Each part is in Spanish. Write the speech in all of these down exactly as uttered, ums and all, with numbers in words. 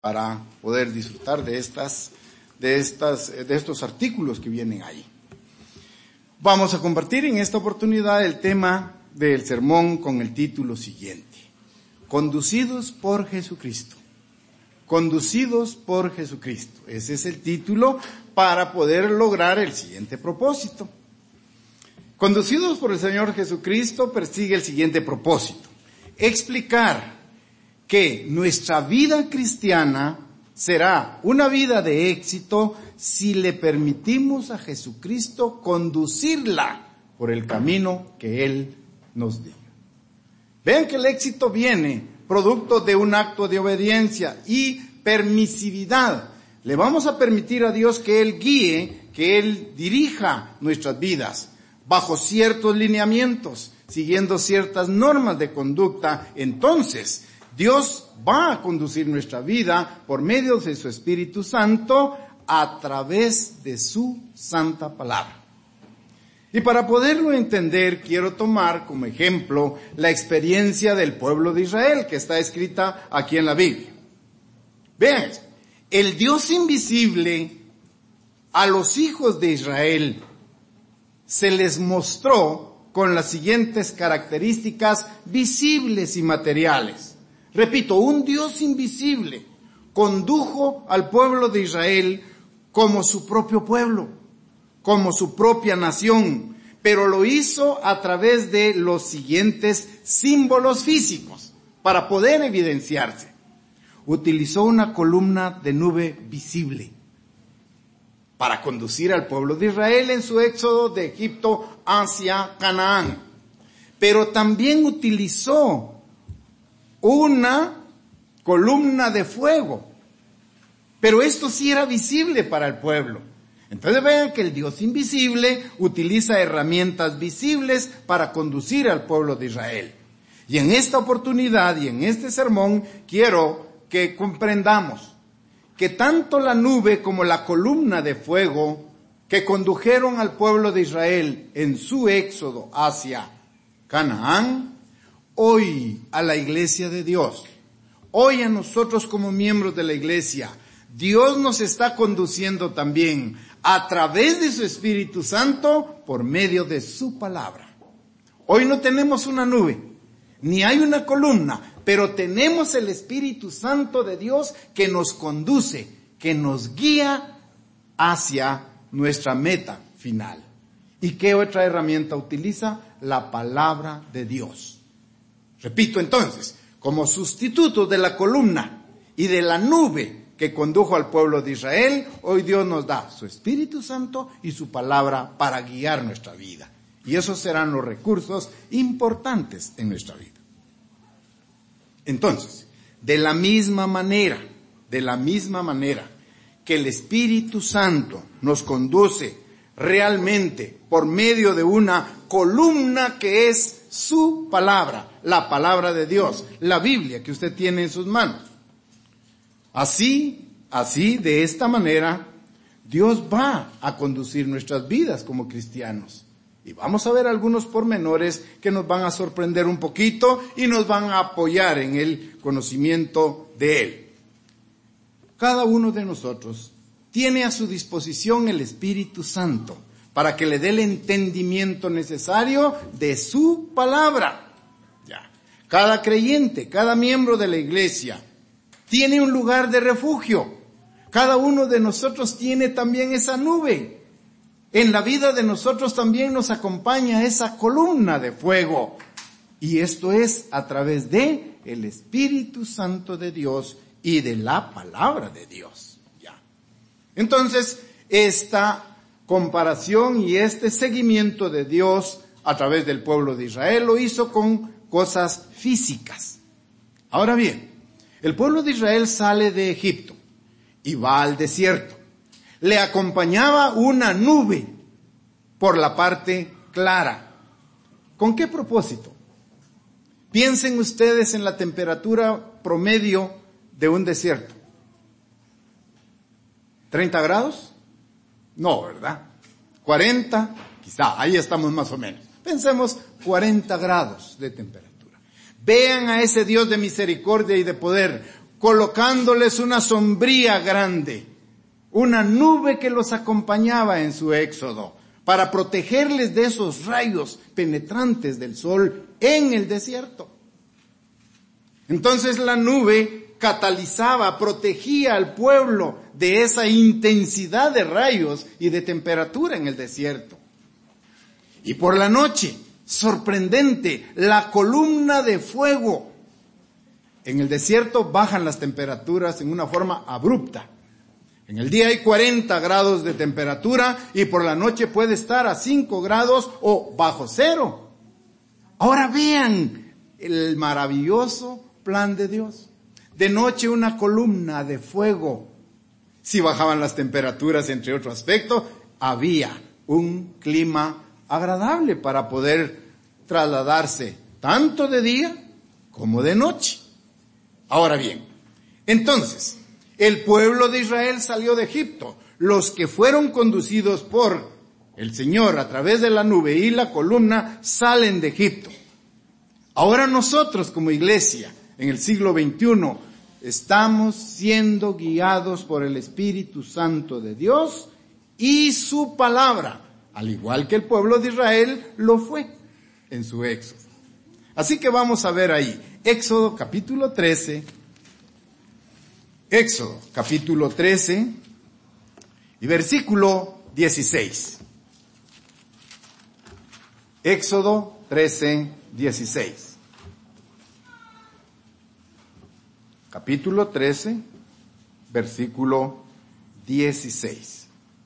para poder disfrutar de estas, de estas, de estos artículos que vienen ahí. Vamos a compartir en esta oportunidad el tema del sermón con el título siguiente: Conducidos por Jesucristo. Conducidos por Jesucristo. Ese es el título para poder lograr el siguiente propósito. Conducidos por el Señor Jesucristo persigue el siguiente propósito: explicar que nuestra vida cristiana será una vida de éxito si le permitimos a Jesucristo conducirla por el camino que Él nos diga. Vean que el éxito viene producto de un acto de obediencia y permisividad. Le vamos a permitir a Dios que Él guíe, que Él dirija nuestras vidas bajo ciertos lineamientos, siguiendo ciertas normas de conducta. Entonces, Dios va a conducir nuestra vida por medio de su Espíritu Santo a través de su santa palabra. Y para poderlo entender, quiero tomar como ejemplo la experiencia del pueblo de Israel, que está escrita aquí en la Biblia. Vean, el Dios invisible a los hijos de Israel se les mostró con las siguientes características visibles y materiales. Repito, un Dios invisible condujo al pueblo de Israel como su propio pueblo, como su propia nación, pero lo hizo a través de los siguientes símbolos físicos para poder evidenciarse. Utilizó una columna de nube visible para conducir al pueblo de Israel en su éxodo de Egipto hacia Canaán, pero también utilizó una columna de fuego, pero esto sí era visible para el pueblo. Entonces vean que el Dios invisible utiliza herramientas visibles para conducir al pueblo de Israel. Y en esta oportunidad y en este sermón quiero que comprendamos que tanto la nube como la columna de fuego que condujeron al pueblo de Israel en su éxodo hacia Canaán, hoy a la iglesia de Dios, hoy a nosotros como miembros de la iglesia, Dios nos está conduciendo también a través de su Espíritu Santo por medio de su palabra. Hoy no tenemos una nube, ni hay una columna, pero tenemos el Espíritu Santo de Dios que nos conduce, que nos guía hacia nuestra meta final. ¿Y qué otra herramienta utiliza? La palabra de Dios. Repito entonces, como sustituto de la columna y de la nube que condujo al pueblo de Israel, hoy Dios nos da su Espíritu Santo y su palabra para guiar nuestra vida. Y esos serán los recursos importantes en nuestra vida. Entonces, de la misma manera, de la misma manera que el Espíritu Santo nos conduce realmente por medio de una columna que es su palabra, la palabra de Dios, la Biblia que usted tiene en sus manos. Así, así, de esta manera, Dios va a conducir nuestras vidas como cristianos. Y vamos a ver algunos pormenores que nos van a sorprender un poquito y nos van a apoyar en el conocimiento de Él. Cada uno de nosotros tiene a su disposición el Espíritu Santo para que le dé el entendimiento necesario de su palabra. Ya. Cada creyente, cada miembro de la iglesia tiene un lugar de refugio. Cada uno de nosotros tiene también esa nube. En la vida de nosotros también nos acompaña esa columna de fuego. Y esto es a través de el Espíritu Santo de Dios y de la palabra de Dios. Ya. Entonces, esta comparación y este seguimiento de Dios a través del pueblo de Israel lo hizo con cosas físicas. Ahora bien, el pueblo de Israel sale de Egipto y va al desierto. Le acompañaba una nube por la parte clara. ¿Con qué propósito? Piensen ustedes en la temperatura promedio de un desierto. ¿treinta grados? No, ¿verdad? cuarenta, quizá, ahí estamos más o menos. Pensemos cuarenta grados de temperatura. Vean a ese Dios de misericordia y de poder colocándoles una sombría grande, una nube que los acompañaba en su éxodo, para protegerles de esos rayos penetrantes del sol en el desierto. Entonces la nube catalizaba, protegía al pueblo de esa intensidad de rayos y de temperatura en el desierto. Y por la noche, sorprendente, la columna de fuego. En el desierto bajan las temperaturas en una forma abrupta. En el día hay cuarenta grados de temperatura y por la noche puede estar a cinco grados o bajo cero. Ahora vean el maravilloso plan de Dios. De noche una columna de fuego. Si bajaban las temperaturas, entre otro aspecto, había un clima agradable para poder trasladarse tanto de día como de noche. Ahora bien, entonces, el pueblo de Israel salió de Egipto. Los que fueron conducidos por el Señor a través de la nube y la columna salen de Egipto. Ahora nosotros como iglesia, en el siglo veintiuno, estamos siendo guiados por el Espíritu Santo de Dios y su palabra, al igual que el pueblo de Israel lo fue en su éxodo. Así que vamos a ver ahí, Éxodo capítulo trece, Éxodo capítulo trece y versículo dieciséis. Éxodo trece, dieciséis. Capítulo trece, versículo dieciséis.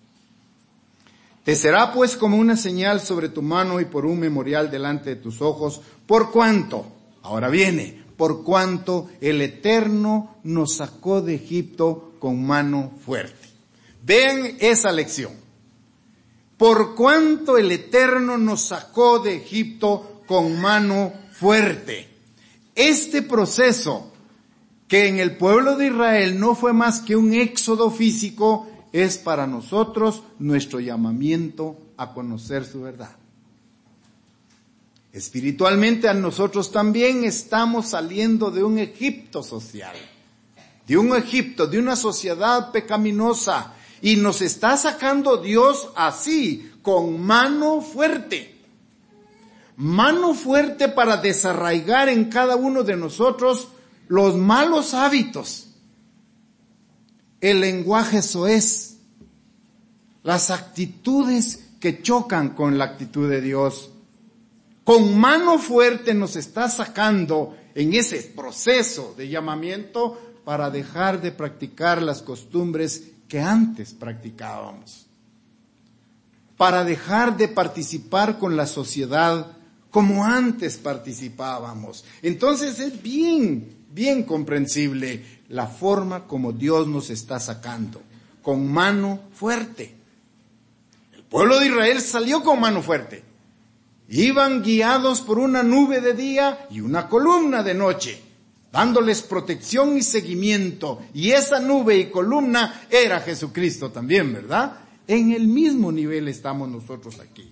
Te será pues como una señal sobre tu mano y por un memorial delante de tus ojos, por cuanto, ahora viene, por cuanto el Eterno nos sacó de Egipto con mano fuerte. Vean esa lección. Por cuanto el Eterno nos sacó de Egipto con mano fuerte. Este proceso, que en el pueblo de Israel no fue más que un éxodo físico, es para nosotros nuestro llamamiento a conocer su verdad. Espiritualmente a nosotros también estamos saliendo de un Egipto social, de un Egipto, de una sociedad pecaminosa, y nos está sacando Dios así, con mano fuerte. Mano fuerte para desarraigar en cada uno de nosotros los malos hábitos, el lenguaje soez, las actitudes que chocan con la actitud de Dios. Con mano fuerte nos está sacando en ese proceso de llamamiento para dejar de practicar las costumbres que antes practicábamos, para dejar de participar con la sociedad como antes participábamos. Entonces es bien, bien comprensible la forma como Dios nos está sacando, con mano fuerte. El pueblo de Israel salió con mano fuerte. Iban guiados por una nube de día y una columna de noche, dándoles protección y seguimiento. Y esa nube y columna era Jesucristo también, ¿verdad? En el mismo nivel estamos nosotros aquí.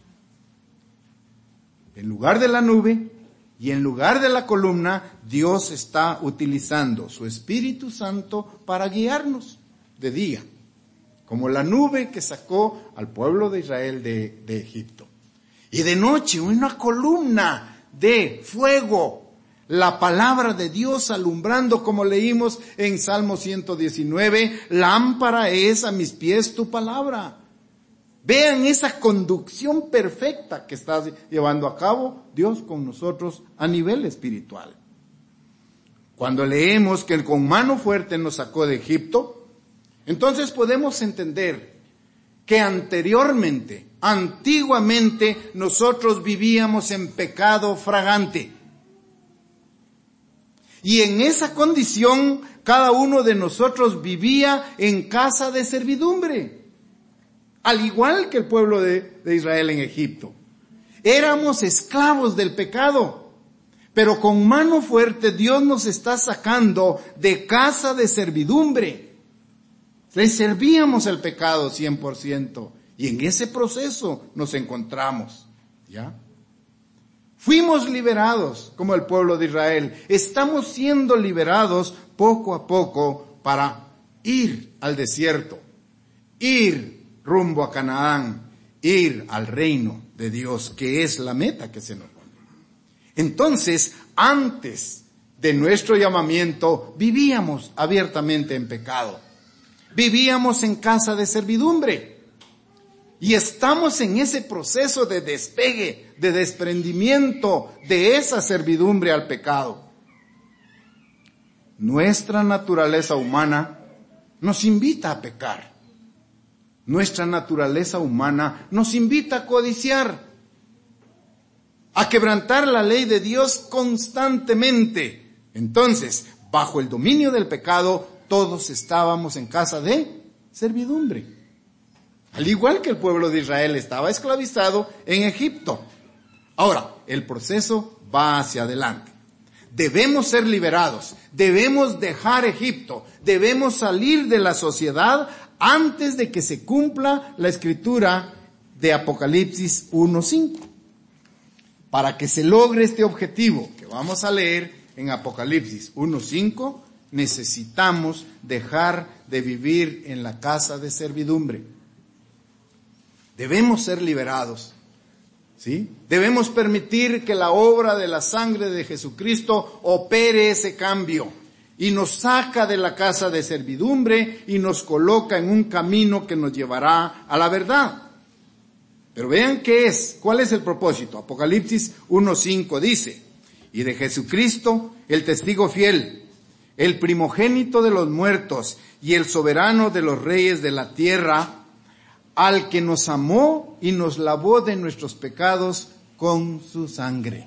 En lugar de la nube y en lugar de la columna, Dios está utilizando su Espíritu Santo para guiarnos de día, como la nube que sacó al pueblo de Israel de, de Egipto. Y de noche, una columna de fuego, la palabra de Dios alumbrando, como leímos en Salmo ciento diecinueve, lámpara es a mis pies tu palabra. Vean esa conducción perfecta que está llevando a cabo Dios con nosotros a nivel espiritual. Cuando leemos que con mano fuerte nos sacó de Egipto, entonces podemos entender que anteriormente, antiguamente, nosotros vivíamos en pecado fragante. Y en esa condición, cada uno de nosotros vivía en casa de servidumbre, al igual que el pueblo de, de Israel en Egipto. Éramos esclavos del pecado, pero con mano fuerte Dios nos está sacando de casa de servidumbre. Le servíamos el pecado cien por ciento y en ese proceso nos encontramos, ¿ya? Fuimos liberados como el pueblo de Israel. Estamos siendo liberados poco a poco para ir al desierto, ir rumbo a Canaán, ir al reino de Dios, que es la meta que se nos pone. Entonces, antes de nuestro llamamiento, vivíamos abiertamente en pecado. Vivíamos en casa de servidumbre. Y estamos en ese proceso de despegue, de desprendimiento de esa servidumbre al pecado. Nuestra naturaleza humana nos invita a pecar. Nuestra naturaleza humana nos invita a codiciar, a quebrantar la ley de Dios constantemente. Entonces, bajo el dominio del pecado, todos estábamos en casa de servidumbre. Al igual que el pueblo de Israel estaba esclavizado en Egipto. Ahora, el proceso va hacia adelante. Debemos ser liberados, debemos dejar Egipto, debemos salir de la sociedad antes de que se cumpla la escritura de Apocalipsis uno cinco. Para que se logre este objetivo que vamos a leer en Apocalipsis uno cinco, necesitamos dejar de vivir en la casa de servidumbre. Debemos ser liberados, ¿sí? Debemos permitir que la obra de la sangre de Jesucristo opere ese cambio y nos saca de la casa de servidumbre y nos coloca en un camino que nos llevará a la verdad. Pero vean qué es, cuál es el propósito. Apocalipsis uno cinco dice: y de Jesucristo, el testigo fiel, el primogénito de los muertos y el soberano de los reyes de la tierra, al que nos amó y nos lavó de nuestros pecados con su sangre.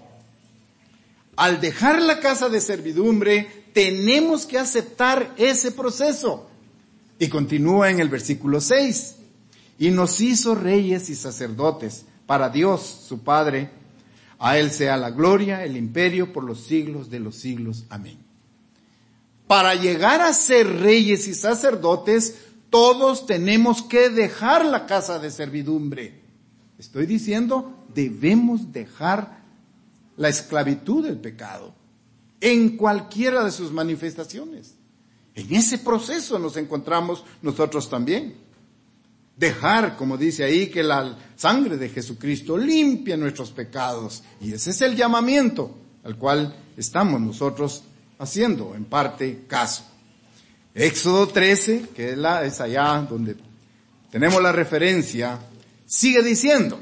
Al dejar la casa de servidumbre, tenemos que aceptar ese proceso. Y continúa en el versículo seis. Y nos hizo reyes y sacerdotes para Dios, su Padre. A Él sea la gloria, el imperio por los siglos de los siglos. Amén. Para llegar a ser reyes y sacerdotes, todos tenemos que dejar la casa de servidumbre. Estoy diciendo, debemos dejar la esclavitud del pecado en cualquiera de sus manifestaciones. En ese proceso nos encontramos nosotros también. Dejar, como dice ahí, que la sangre de Jesucristo limpie nuestros pecados. Y ese es el llamamiento al cual estamos nosotros haciendo en parte caso. Éxodo trece, que es, la, es allá donde tenemos la referencia, sigue diciendo: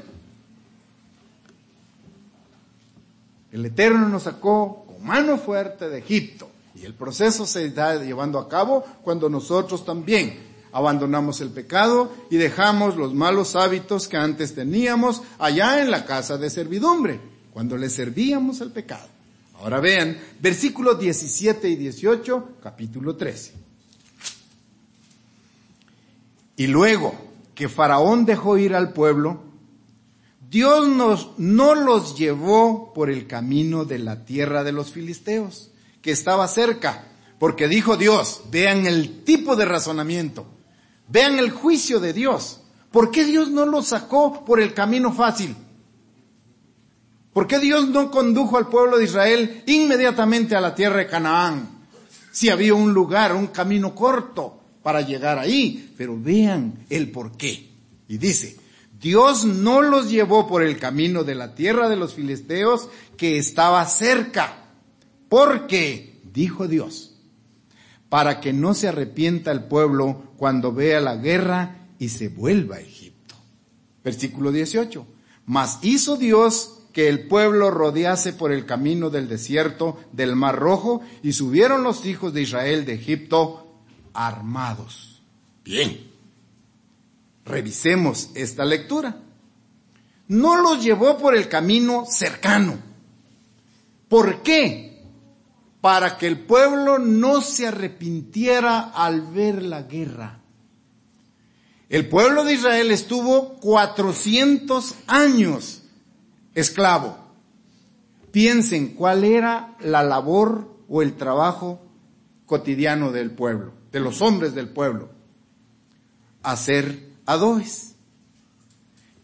el Eterno nos sacó con mano fuerte de Egipto. Y el proceso se está llevando a cabo cuando nosotros también abandonamos el pecado y dejamos los malos hábitos que antes teníamos allá en la casa de servidumbre, cuando le servíamos al pecado. Ahora vean, versículos diecisiete y dieciocho, capítulo trece. Y luego que Faraón dejó ir al pueblo, Dios nos, no los llevó por el camino de la tierra de los filisteos, que estaba cerca, porque dijo Dios, vean el tipo de razonamiento, vean el juicio de Dios. ¿Por qué Dios no los sacó por el camino fácil? ¿Por qué Dios no condujo al pueblo de Israel inmediatamente a la tierra de Canaán? Si había un lugar, un camino corto para llegar ahí, pero vean el por qué. Y dice, Dios no los llevó por el camino de la tierra de los filisteos que estaba cerca, porque, dijo Dios, para que no se arrepienta el pueblo cuando vea la guerra y se vuelva a Egipto. Versículo dieciocho. Mas hizo Dios que el pueblo rodease por el camino del desierto del Mar Rojo y subieron los hijos de Israel de Egipto armados. Bien, revisemos esta lectura. No los llevó por el camino cercano. ¿Por qué? Para que el pueblo no se arrepintiera al ver la guerra. El pueblo de Israel estuvo cuatrocientos años esclavo. Piensen cuál era la labor o el trabajo cotidiano del pueblo, de los hombres del pueblo. Hacer adobes.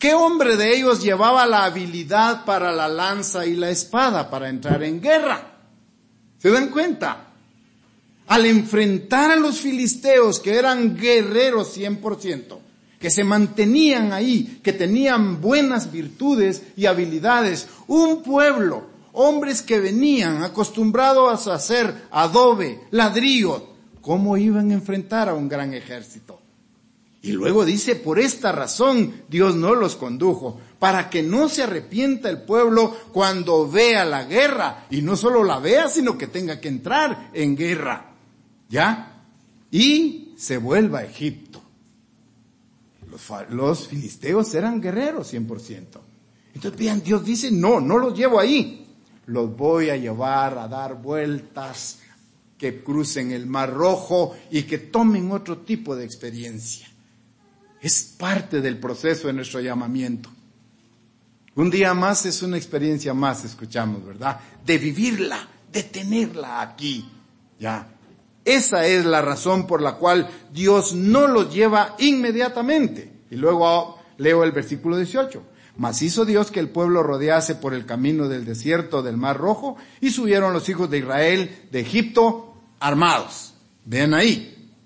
¿Qué hombre de ellos llevaba la habilidad para la lanza y la espada para entrar en guerra? ¿Se dan cuenta? Al enfrentar a los filisteos, que eran guerreros cien por ciento, que se mantenían ahí, que tenían buenas virtudes y habilidades, un pueblo, hombres que venían acostumbrados a hacer adobe, ladrillo, ¿cómo iban a enfrentar a un gran ejército? Y luego dice, por esta razón Dios no los condujo, para que no se arrepienta el pueblo cuando vea la guerra, y no solo la vea, sino que tenga que entrar en guerra, ¿ya? Y se vuelva a Egipto. Los, los filisteos eran guerreros cien por ciento. Entonces vean, Dios dice, no, no los llevo ahí, los voy a llevar a dar vueltas, que crucen el Mar Rojo y que tomen otro tipo de experiencia. Es parte del proceso de nuestro llamamiento. Un día más es una experiencia más, escuchamos, ¿verdad? De vivirla, de tenerla aquí, ¿ya? Esa es la razón por la cual Dios no los lleva inmediatamente. Y luego leo el versículo dieciocho. Mas hizo Dios que el pueblo rodease por el camino del desierto del Mar Rojo, y subieron los hijos de Israel de Egipto armados. Vean ahí.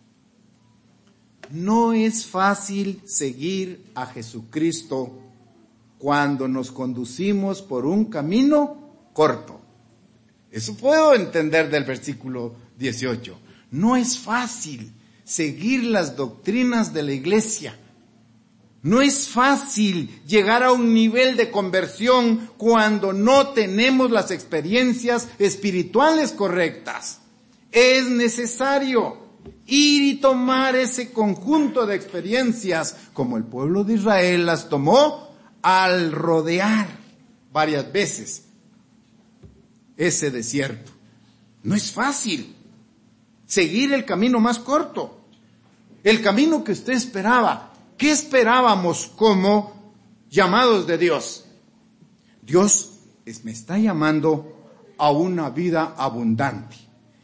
No es fácil seguir a Jesucristo cuando nos conducimos por un camino corto. Eso puedo entender del versículo dieciocho. No es fácil seguir las doctrinas de la iglesia. No es fácil llegar a un nivel de conversión cuando no tenemos las experiencias espirituales correctas. Es necesario ir y tomar ese conjunto de experiencias como el pueblo de Israel las tomó al rodear varias veces ese desierto. No es fácil seguir el camino más corto, el camino que usted esperaba. ¿Qué esperábamos como llamados de Dios? Dios me está llamando a una vida abundante.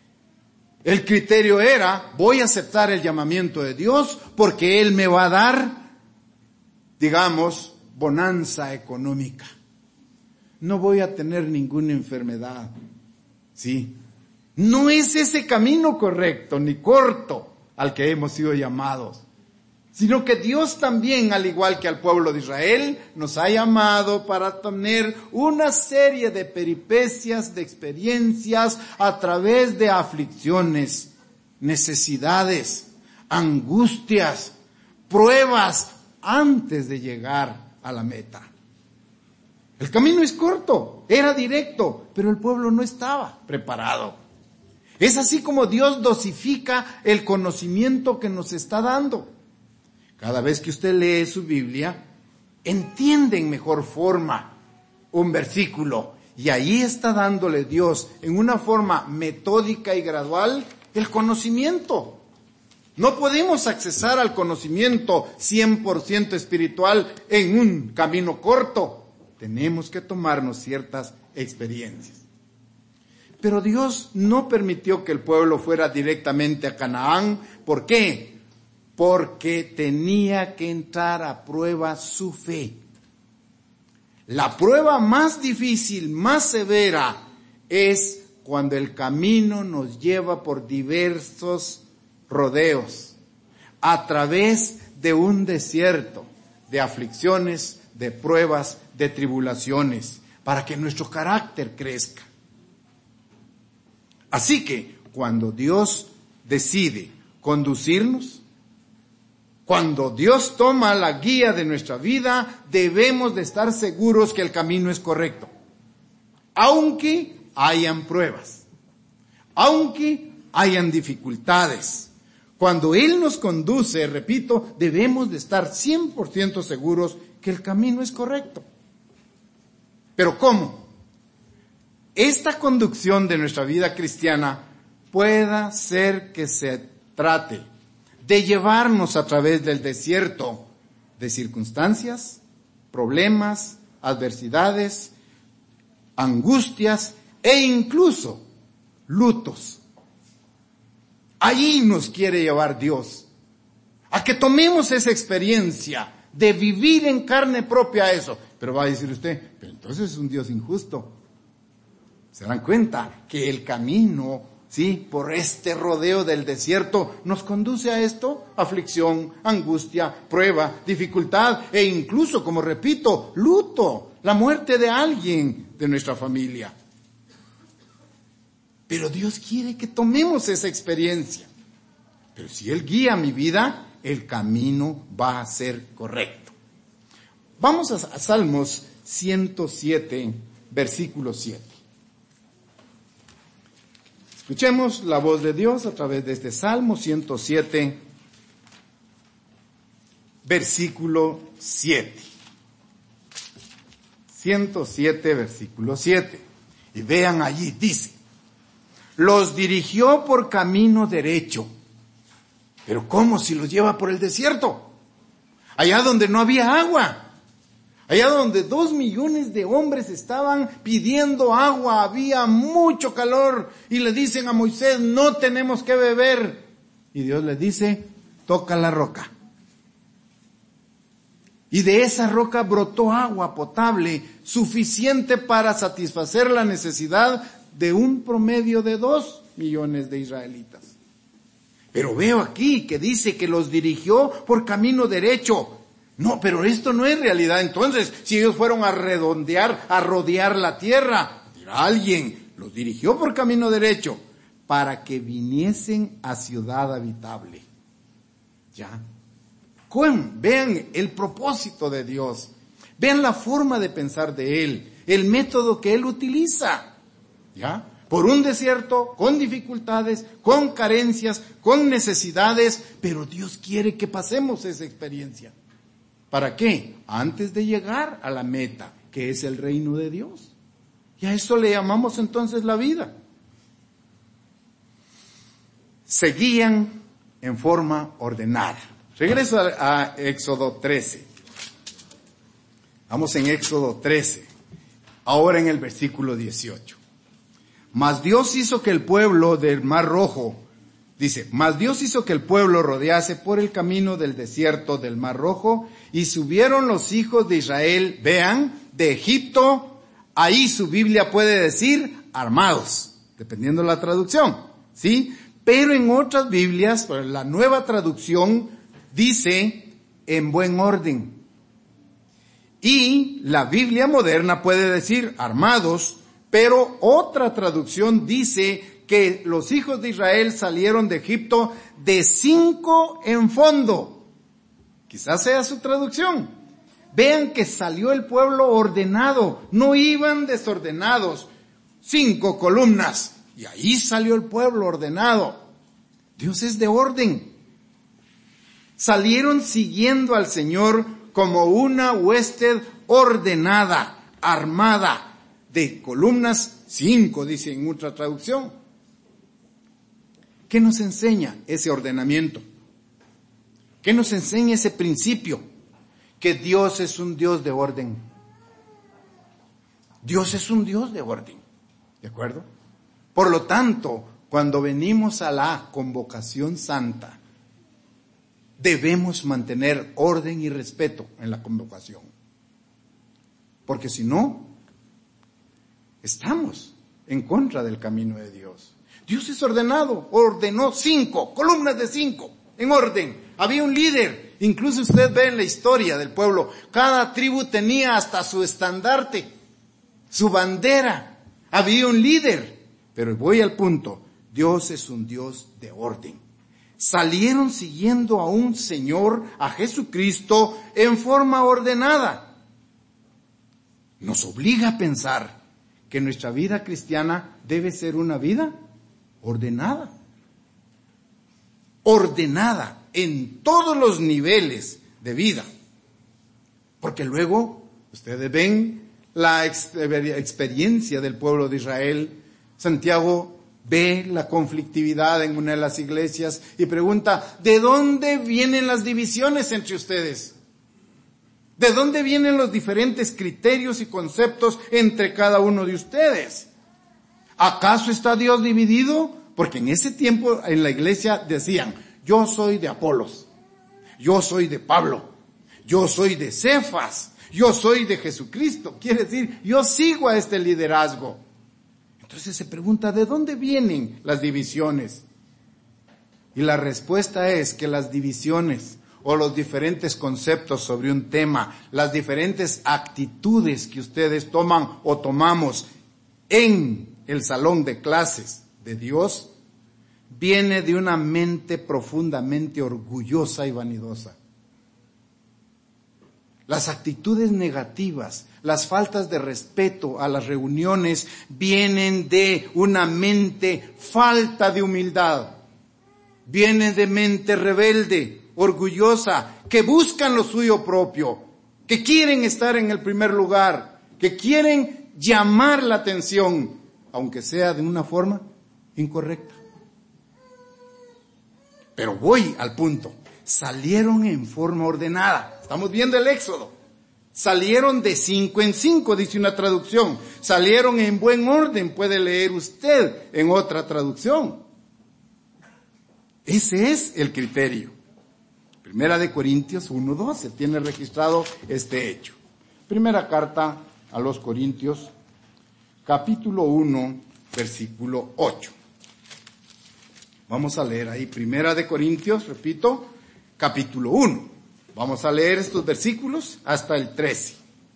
El criterio era, voy a aceptar el llamamiento de Dios porque Él me va a dar, digamos, bonanza económica. No voy a tener ninguna enfermedad. ¿Sí? No es ese camino correcto ni corto al que hemos sido llamados, sino que Dios también, al igual que al pueblo de Israel, nos ha llamado para tener una serie de peripecias, de experiencias a través de aflicciones, necesidades, angustias, pruebas antes de llegar a la meta. El camino es corto, era directo, pero el pueblo no estaba preparado. Es así como Dios dosifica el conocimiento que nos está dando. Cada vez que usted lee su Biblia, entiende en mejor forma un versículo, y ahí está dándole Dios en una forma metódica y gradual el conocimiento. No podemos accesar al conocimiento cien por ciento espiritual en un camino corto. Tenemos que tomarnos ciertas experiencias. Pero Dios no permitió que el pueblo fuera directamente a Canaán. ¿Por qué? Porque tenía que entrar a prueba su fe. La prueba más difícil, más severa, es cuando el camino nos lleva por diversos rodeos, a través de un desierto de aflicciones, de pruebas, de tribulaciones, para que nuestro carácter crezca. Así que, cuando Dios decide conducirnos, cuando Dios toma la guía de nuestra vida, debemos de estar seguros que el camino es correcto. Aunque hayan pruebas, aunque hayan dificultades, cuando Él nos conduce, repito, debemos de estar cien por ciento seguros que el camino es correcto. ¿Pero cómo? Esta conducción de nuestra vida cristiana pueda ser que se trate de llevarnos a través del desierto de circunstancias, problemas, adversidades, angustias e incluso lutos. Allí nos quiere llevar Dios, a que tomemos esa experiencia de vivir en carne propia eso. Pero va a decir usted, pero entonces es un Dios injusto. ¿Se dan cuenta que el camino, sí, por este rodeo del desierto nos conduce a esto? Aflicción, angustia, prueba, dificultad e incluso, como repito, luto, la muerte de alguien de nuestra familia. Pero Dios quiere que tomemos esa experiencia. Pero si Él guía mi vida, el camino va a ser correcto. Vamos a, a Salmos ciento siete, versículo siete. Escuchemos la voz de Dios a través de este Salmo ciento siete, versículo siete. ciento siete, versículo siete. Y vean allí, dice, los dirigió por camino derecho. Pero ¿cómo si los lleva por el desierto? Allá donde no había agua. Allá donde dos millones de hombres estaban pidiendo agua, había mucho calor. Y le dicen a Moisés, no tenemos que beber. Y Dios le dice, toca la roca. Y de esa roca brotó agua potable, suficiente para satisfacer la necesidad de un promedio de dos millones de israelitas. Pero veo aquí que dice que los dirigió por camino derecho. No, pero esto no es realidad. Entonces, si ellos fueron a redondear, a rodear la tierra, dirá alguien, los dirigió por camino derecho para que viniesen a ciudad habitable. ¿Ya? Vean el propósito de Dios. Vean la forma de pensar de Él, el método que Él utiliza. ¿Ya? Por un desierto, con dificultades, con carencias, con necesidades, pero Dios quiere que pasemos esa experiencia. ¿Para qué? Antes de llegar a la meta, que es el reino de Dios. Y a eso le llamamos entonces la vida. Seguían en forma ordenada. Regreso a, a Éxodo trece. Vamos en Éxodo trece. Ahora en el versículo dieciocho. Mas Dios hizo que el pueblo del Mar Rojo, dice, mas Dios hizo que el pueblo rodease por el camino del desierto del Mar Rojo, y subieron los hijos de Israel, vean, de Egipto, ahí su Biblia puede decir armados, dependiendo de la traducción, ¿sí? Pero en otras Biblias, la nueva traducción dice en buen orden. Y la Biblia moderna puede decir armados, pero otra traducción dice que los hijos de Israel salieron de Egipto de cinco en fondo. Quizás sea su traducción. Vean que salió el pueblo ordenado, no iban desordenados. Cinco columnas, y ahí salió el pueblo ordenado. Dios es de orden. Salieron siguiendo al Señor como una hueste ordenada, armada. De columnas, cinco, dice en otra traducción. ¿Qué nos enseña ese ordenamiento? ¿Qué nos enseña ese principio? Que Dios es un Dios de orden. Dios es un Dios de orden. ¿De acuerdo? Por lo tanto, cuando venimos a la convocación santa, debemos mantener orden y respeto en la convocación. Porque si no, estamos en contra del camino de Dios. Dios es ordenado, ordenó cinco, columnas de cinco, en orden. Había un líder, incluso usted ve en la historia del pueblo, cada tribu tenía hasta su estandarte, su bandera. Había un líder, pero voy al punto, Dios es un Dios de orden. Salieron siguiendo a un Señor, a Jesucristo, en forma ordenada. Nos obliga a pensar que nuestra vida cristiana debe ser una vida ordenada. Ordenada en todos los niveles de vida. Porque luego, ustedes ven la experiencia del pueblo de Israel. Santiago ve la conflictividad en una de las iglesias y pregunta, ¿de dónde vienen las divisiones entre ustedes? ¿De dónde vienen los diferentes criterios y conceptos entre cada uno de ustedes? ¿Acaso está Dios dividido? Porque en ese tiempo en la iglesia decían, yo soy de Apolos, yo soy de Pablo, yo soy de Cefas, yo soy de Jesucristo. Quiere decir, yo sigo a este liderazgo. Entonces se pregunta, ¿de dónde vienen las divisiones? Y la respuesta es que las divisiones o los diferentes conceptos sobre un tema, las diferentes actitudes que ustedes toman o tomamos en el salón de clases de Dios, viene de una mente profundamente orgullosa y vanidosa. Las actitudes negativas, las faltas de respeto a las reuniones vienen de una mente falta de humildad, vienen de mente rebelde, orgullosa, que buscan lo suyo propio, que quieren estar en el primer lugar, que quieren llamar la atención, aunque sea de una forma incorrecta. Pero voy al punto. Salieron en forma ordenada. Estamos viendo el Éxodo. Salieron de cinco en cinco, dice una traducción. Salieron en buen orden, puede leer usted en otra traducción. Ese es el criterio. Primera de Corintios uno doce tiene registrado este hecho. Primera carta a los Corintios, capítulo uno, versículo ocho. Vamos a leer ahí, Primera de Corintios, repito, capítulo uno. Vamos a leer estos versículos hasta el trece.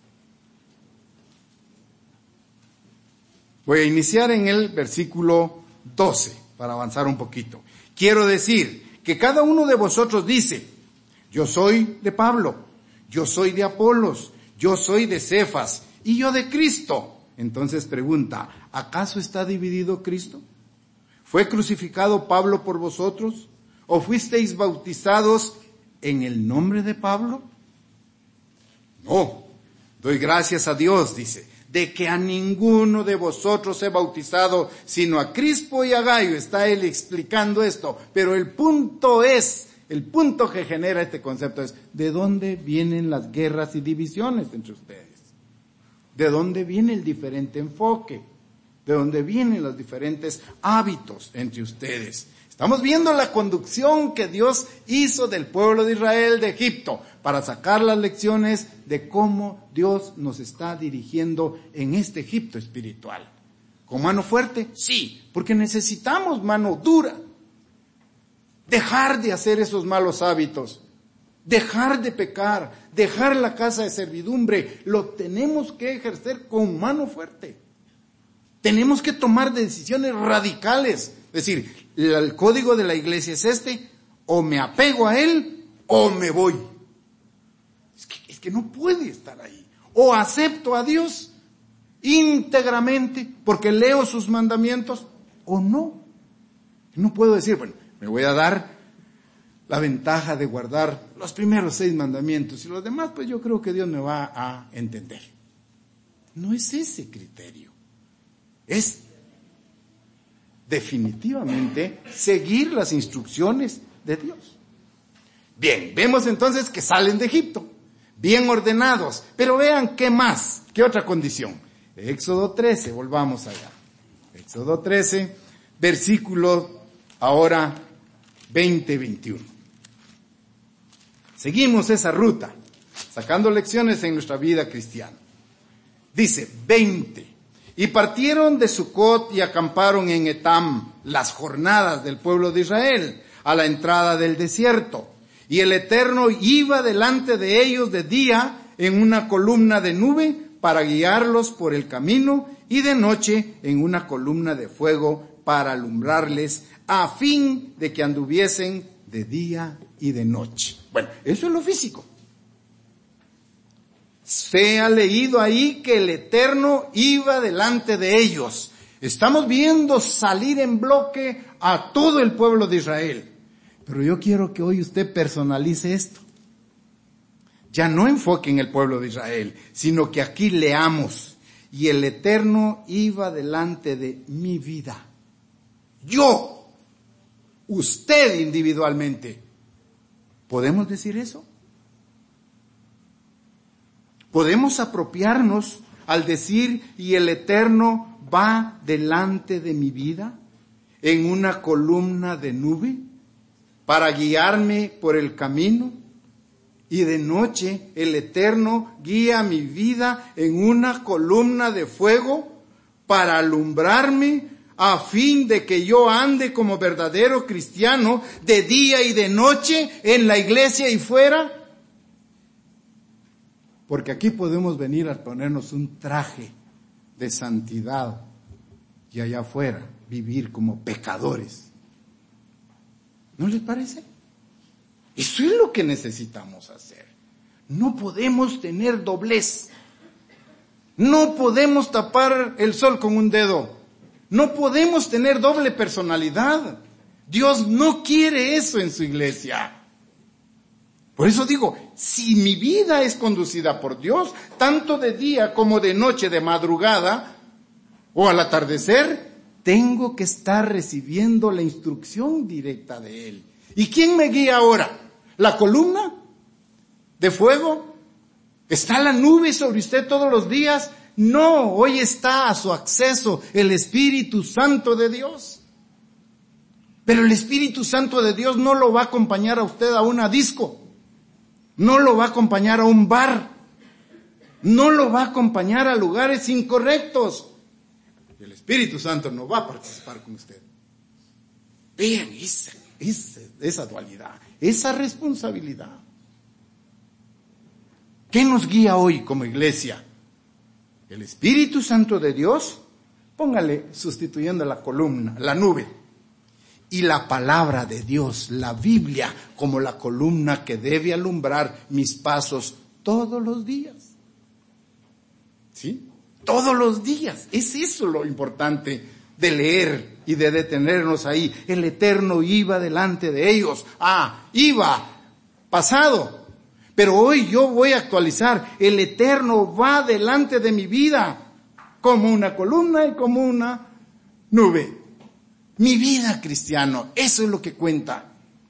Voy a iniciar en el versículo doce para avanzar un poquito. Quiero decir que cada uno de vosotros dice, yo soy de Pablo, yo soy de Apolos, yo soy de Cefas y yo de Cristo. Entonces pregunta, ¿acaso está dividido Cristo? ¿Fue crucificado Pablo por vosotros? ¿O fuisteis bautizados en el nombre de Pablo? No, doy gracias a Dios, dice, de que a ninguno de vosotros he bautizado, sino a Crispo y a Gayo. Está él explicando esto, pero el punto es, el punto que genera este concepto es, ¿de dónde vienen las guerras y divisiones entre ustedes? ¿De dónde viene el diferente enfoque? ¿De dónde vienen los diferentes hábitos entre ustedes? Estamos viendo la conducción que Dios hizo del pueblo de Israel de Egipto para sacar las lecciones de cómo Dios nos está dirigiendo en este Egipto espiritual. ¿Con mano fuerte? Sí, porque necesitamos mano dura. Dejar de hacer esos malos hábitos, dejar de pecar, dejar la casa de servidumbre, lo tenemos que ejercer con mano fuerte. Tenemos que tomar decisiones radicales. Es decir, el código de la iglesia es este, o me apego a él, o me voy. Es que, es que no puede estar ahí. O acepto a Dios íntegramente, porque leo sus mandamientos, o no. No puedo decir, bueno, me voy a dar la ventaja de guardar los primeros seis mandamientos, y los demás, pues yo creo que Dios me va a entender. No es ese criterio. Es definitivamente seguir las instrucciones de Dios. Bien, vemos entonces que salen de Egipto, bien ordenados, pero vean qué más, qué otra condición. Éxodo trece, volvamos allá. Éxodo trece, versículo ahora veinte veintiuno. Seguimos esa ruta, sacando lecciones en nuestra vida cristiana. Dice veinte. Y partieron de Sucot y acamparon en Etam las jornadas del pueblo de Israel a la entrada del desierto. Y el Eterno iba delante de ellos de día en una columna de nube para guiarlos por el camino y de noche en una columna de fuego para alumbrarles a fin de que anduviesen de día y de noche. Bueno, eso es lo físico. Se ha leído ahí que el Eterno iba delante de ellos. Estamos viendo salir en bloque a todo el pueblo de Israel. Pero yo quiero que hoy usted personalice esto. Ya no enfoque en el pueblo de Israel, sino que aquí leamos. Y el Eterno iba delante de mi vida. Yo, usted individualmente. ¿Podemos decir eso? Podemos apropiarnos al decir, y el Eterno va delante de mi vida en una columna de nube para guiarme por el camino y de noche el Eterno guía mi vida en una columna de fuego para alumbrarme a fin de que yo ande como verdadero cristiano de día y de noche en la iglesia y fuera. Porque aquí podemos venir a ponernos un traje de santidad y allá afuera vivir como pecadores. ¿No les parece? Eso es lo que necesitamos hacer. No podemos tener doblez. No podemos tapar el sol con un dedo. No podemos tener doble personalidad. Dios no quiere eso en su iglesia. Por eso digo, si mi vida es conducida por Dios, tanto de día como de noche, de madrugada o al atardecer, tengo que estar recibiendo la instrucción directa de Él. ¿Y quién me guía ahora? ¿La columna de fuego? ¿Está la nube sobre usted todos los días? No, hoy está a su acceso el Espíritu Santo de Dios. Pero el Espíritu Santo de Dios no lo va a acompañar a usted a una disco. No lo va a acompañar a un bar. No lo va a acompañar a lugares incorrectos. Y el Espíritu Santo no va a participar con usted. Vean esa, esa, esa dualidad, esa responsabilidad. ¿Qué nos guía hoy como iglesia? El Espíritu Santo de Dios, póngale sustituyendo la columna, la nube, y la palabra de Dios, la Biblia, como la columna que debe alumbrar mis pasos todos los días. ¿Sí? Todos los días. Es eso lo importante de leer y de detenernos ahí. El Eterno iba delante de ellos. Ah, iba, pasado. Pero hoy yo voy a actualizar, el Eterno va delante de mi vida, como una columna y como una nube. Mi vida, cristiano, eso es lo que cuenta.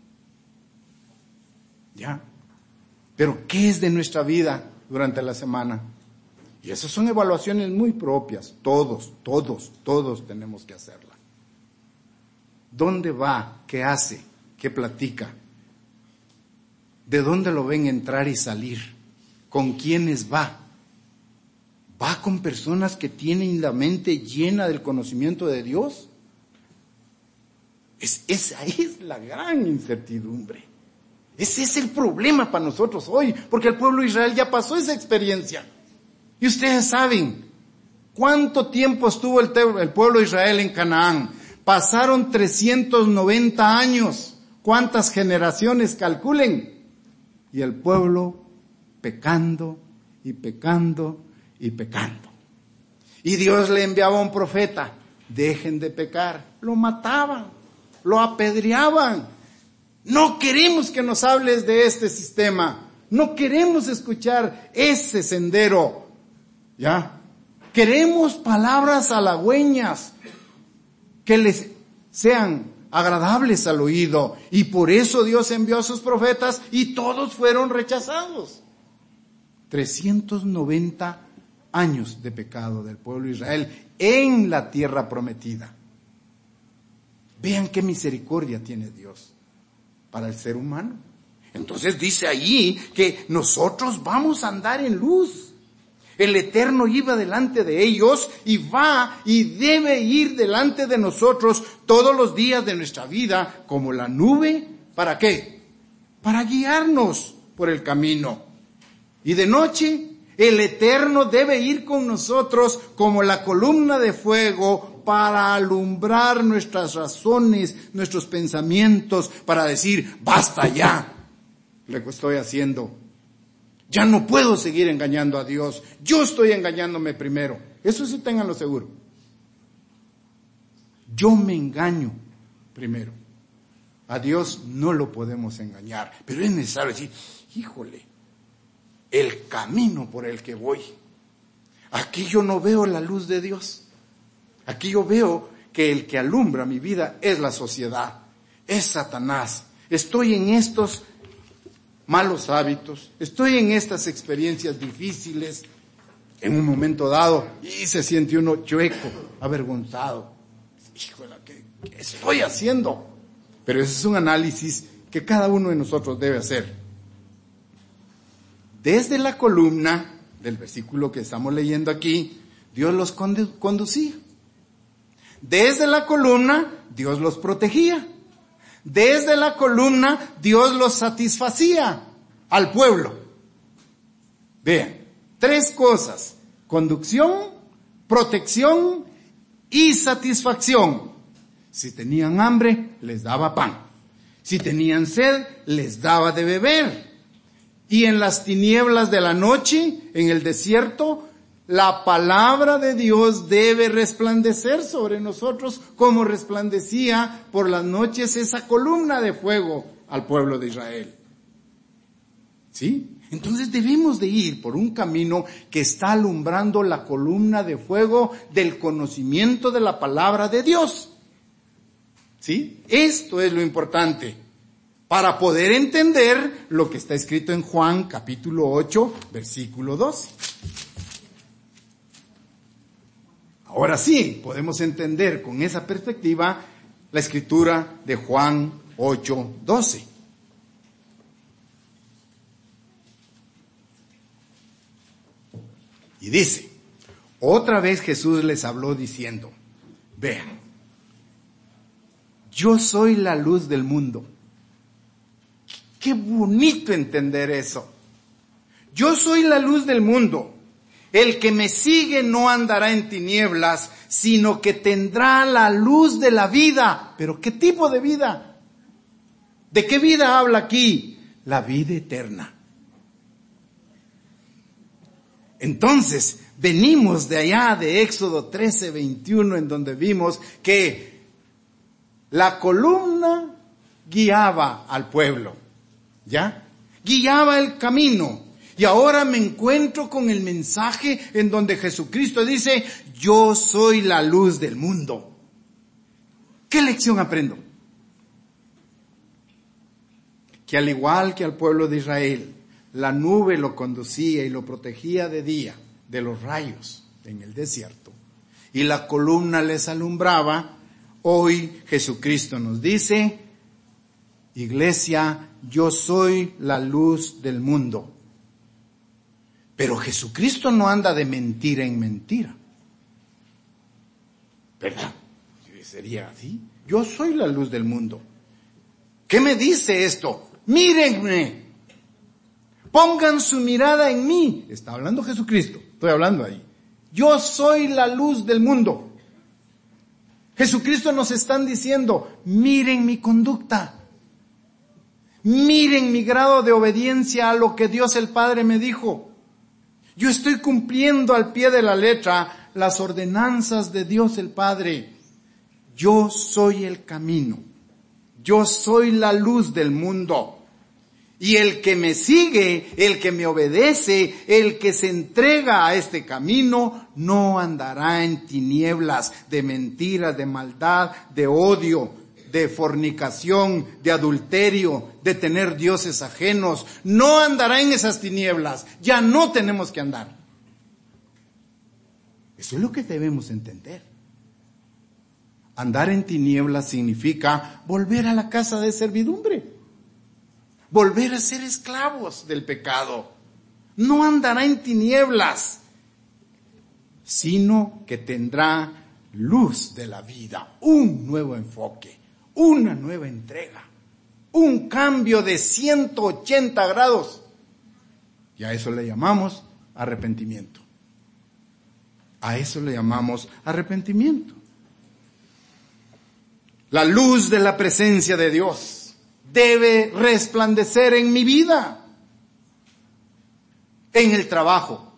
¿Ya? Pero ¿qué es de nuestra vida durante la semana? Y esas son evaluaciones muy propias, todos, todos, todos tenemos que hacerla. ¿Dónde va? ¿Qué hace? ¿Qué platica? ¿De dónde lo ven entrar y salir? ¿Con quiénes va? ¿Va con personas que tienen la mente llena del conocimiento de Dios? Es, esa es la gran incertidumbre. Ese es el problema para nosotros hoy, porque el pueblo de Israel ya pasó esa experiencia. Y ustedes saben cuánto tiempo estuvo el, te- el pueblo de Israel en Canaán. Pasaron trescientos noventa años. ¿Cuántas generaciones calculen? Y el pueblo pecando y pecando y pecando. Y Dios le enviaba a un profeta, dejen de pecar. Lo mataban, lo apedreaban. No queremos que nos hables de este sistema. No queremos escuchar ese sendero. ¿Ya? Queremos palabras halagüeñas que les sean agradables al oído, y por eso Dios envió a sus profetas y todos fueron rechazados. trescientos noventa años de pecado del pueblo de Israel en la tierra prometida. Vean qué misericordia tiene Dios para el ser humano. Entonces dice allí que nosotros vamos a andar en luz. El Eterno iba delante de ellos y va y debe ir delante de nosotros todos los días de nuestra vida como la nube. ¿Para qué? Para guiarnos por el camino. Y de noche el Eterno debe ir con nosotros como la columna de fuego para alumbrar nuestras razones, nuestros pensamientos, para decir, basta ya lo que estoy haciendo. Ya no puedo seguir engañando a Dios. Yo estoy engañándome primero. Eso sí, ténganlo seguro. Yo me engaño primero. A Dios no lo podemos engañar. Pero es necesario decir, híjole, el camino por el que voy. Aquí yo no veo la luz de Dios. Aquí yo veo que el que alumbra mi vida es la sociedad. Es Satanás. Estoy en estos malos hábitos, estoy en estas experiencias difíciles, en un momento dado, y se siente uno chueco, avergonzado. Híjole, ¿qué, qué estoy haciendo? Pero ese es un análisis que cada uno de nosotros debe hacer. desde la columna del versículo que estamos leyendo aquí, Dios los condu- conducía. Desde la columna, Dios los protegía. Desde la columna, Dios los satisfacía al pueblo. Vean, tres cosas: conducción, protección y satisfacción. Si tenían hambre, les daba pan. Si tenían sed, les daba de beber. Y en las tinieblas de la noche, en el desierto, la palabra de Dios debe resplandecer sobre nosotros como resplandecía por las noches esa columna de fuego al pueblo de Israel. ¿Sí? Entonces debemos de ir por un camino que está alumbrando la columna de fuego del conocimiento de la palabra de Dios. ¿Sí? Esto es lo importante para poder entender lo que está escrito en Juan capítulo ocho, versículo doce. Ahora sí, podemos entender con esa perspectiva la escritura de Juan ocho, doce. Y dice, otra vez Jesús les habló diciendo, vean, yo soy la luz del mundo. Qué bonito entender eso. Yo soy la luz del mundo. El que me sigue no andará en tinieblas, sino que tendrá la luz de la vida. ¿Pero qué tipo de vida? ¿De qué vida habla aquí? La vida eterna. Entonces, venimos de allá de Éxodo trece, veintiuno, en donde vimos que la columna guiaba al pueblo, ¿ya? Guiaba el camino. Y ahora me encuentro con el mensaje en donde Jesucristo dice, yo soy la luz del mundo. ¿Qué lección aprendo? Que al igual que al pueblo de Israel, la nube lo conducía y lo protegía de día de los rayos en el desierto, y la columna les alumbraba. Hoy Jesucristo nos dice, iglesia, yo soy la luz del mundo. Pero Jesucristo no anda de mentira en mentira, ¿verdad? Sería así. Yo soy la luz del mundo. ¿Qué me dice esto? Mírenme. Pongan su mirada en mí. Está hablando Jesucristo. Estoy hablando ahí. Yo soy la luz del mundo. Jesucristo nos están diciendo, miren mi conducta. Miren mi grado de obediencia a lo que Dios el Padre me dijo. Yo estoy cumpliendo al pie de la letra las ordenanzas de Dios el Padre. Yo soy el camino. Yo soy la luz del mundo. Y el que me sigue, el que me obedece, el que se entrega a este camino, no andará en tinieblas de mentiras, de maldad, de odio, de fornicación, de adulterio, de tener dioses ajenos. No andará en esas tinieblas. Ya no tenemos que andar. Eso es lo que debemos entender. Andar en tinieblas significa volver a la casa de servidumbre. Volver a ser esclavos del pecado. No andará en tinieblas, sino que tendrá luz de la vida, un nuevo enfoque, una nueva entrega, un cambio de ciento ochenta grados. Y a eso le llamamos arrepentimiento. A eso le llamamos arrepentimiento. La luz de la presencia de Dios debe resplandecer en mi vida, en el trabajo,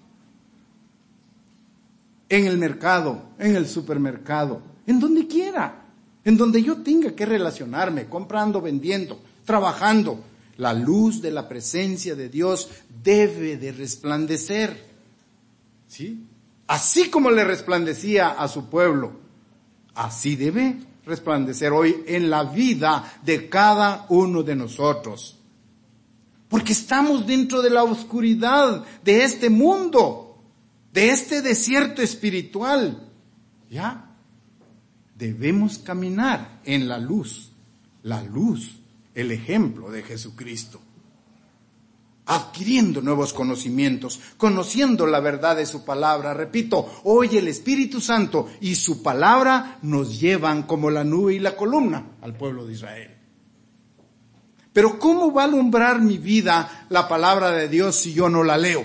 en el mercado, en el supermercado, en donde quiera, en donde yo tenga que relacionarme, comprando, vendiendo, trabajando. La luz de la presencia de Dios debe de resplandecer, ¿sí? Así como le resplandecía a su pueblo, así debe resplandecer hoy en la vida de cada uno de nosotros. Porque estamos dentro de la oscuridad de este mundo, de este desierto espiritual. ¿Ya? Debemos caminar en la luz, la luz, el ejemplo de Jesucristo. adquiriendo nuevos conocimientos, conociendo la verdad de su palabra. Repito, hoy el Espíritu Santo y su palabra nos llevan como la nube y la columna al pueblo de Israel. Pero ¿cómo va a alumbrar mi vida la palabra de Dios si yo no la leo?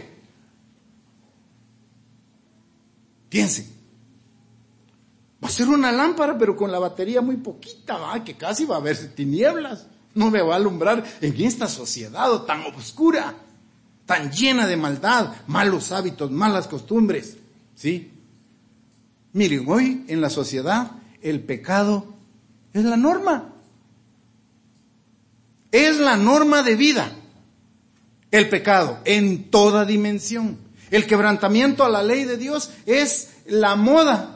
Piensen. Va a ser una lámpara, pero con la batería muy poquita, ¿va? Que casi va a verse tinieblas. No me va a alumbrar en esta sociedad tan oscura, tan llena de maldad, malos hábitos, malas costumbres. ¿Sí? Miren, hoy en la sociedad el pecado es la norma. Es la norma de vida. El pecado en toda dimensión. El quebrantamiento a la ley de Dios es la moda.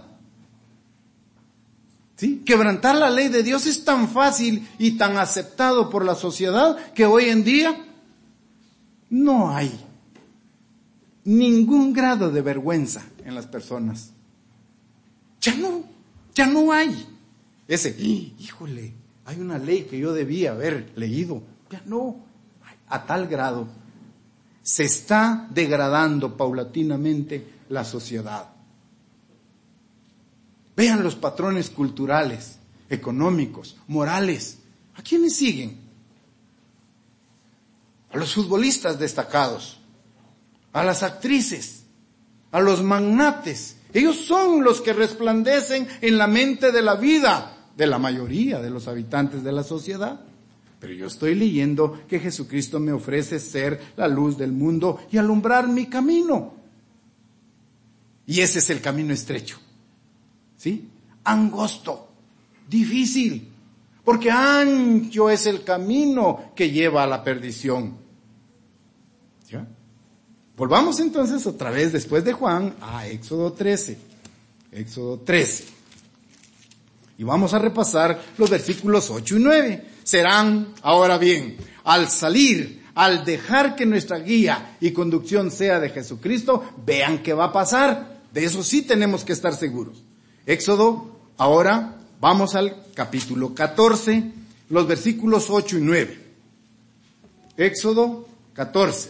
¿Sí? Quebrantar la ley de Dios es tan fácil y tan aceptado por la sociedad que hoy en día no hay ningún grado de vergüenza en las personas. Ya no, ya no hay. Ese, híjole, hay una ley que yo debía haber leído. Ya no, a tal grado se está degradando paulatinamente la sociedad. Vean los patrones culturales, económicos, morales. ¿A quiénes siguen? A los futbolistas destacados, a las actrices, a los magnates. Ellos son los que resplandecen en la mente de la vida de la mayoría de los habitantes de la sociedad. Pero yo estoy leyendo que Jesucristo me ofrece ser la luz del mundo y alumbrar mi camino. Y ese es el camino estrecho. ¿Sí? Angosto, difícil, porque ancho es el camino que lleva a la perdición. ¿Ya? Volvamos entonces otra vez después de Juan a Éxodo trece. Éxodo trece. Y vamos a repasar los versículos ocho y nueve. Serán, ahora bien, al salir, al dejar que nuestra guía y conducción sea de Jesucristo, vean qué va a pasar. De eso sí tenemos que estar seguros. Éxodo, ahora vamos al capítulo catorce, los versículos ocho y nueve. Éxodo catorce.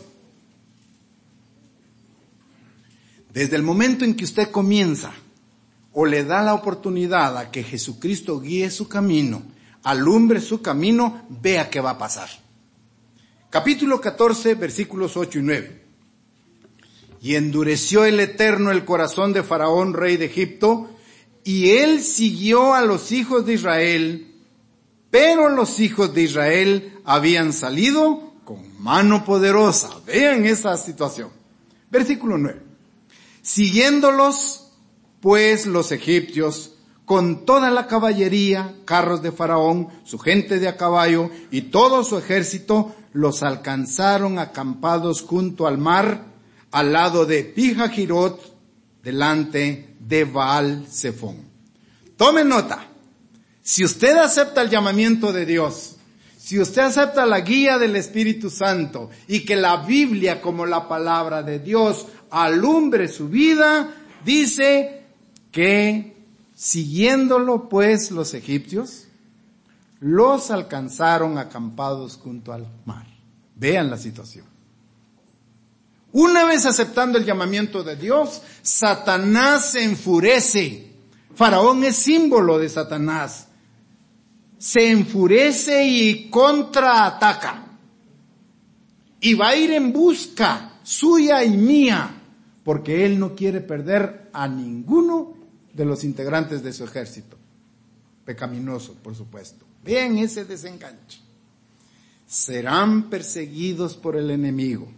Desde el momento en que usted comienza o le da la oportunidad a que Jesucristo guíe su camino, alumbre su camino, vea qué va a pasar. Capítulo catorce, versículos ocho y nueve. Y endureció el Eterno el corazón de Faraón, rey de Egipto, y él siguió a los hijos de Israel, pero los hijos de Israel habían salido con mano poderosa. Vean esa situación. Versículo nueve. Siguiéndolos, pues, los egipcios, con toda la caballería, carros de Faraón, su gente de a caballo y todo su ejército, los alcanzaron acampados junto al mar, al lado de Pijajirot, delante de Baal Zephón. Tomen nota. Si usted acepta el llamamiento de Dios, si usted acepta la guía del Espíritu Santo y que la Biblia como la palabra de Dios alumbre su vida, dice que siguiéndolo pues los egipcios, los alcanzaron acampados junto al mar. Vean la situación. Una vez aceptando el llamamiento de Dios, Satanás se enfurece. Faraón es símbolo de Satanás. Se enfurece y contraataca. Y va a ir en busca suya y mía, porque él no quiere perder a ninguno de los integrantes de su ejército. Pecaminoso, por supuesto. Vean ese desenganche. Serán perseguidos por el enemigo.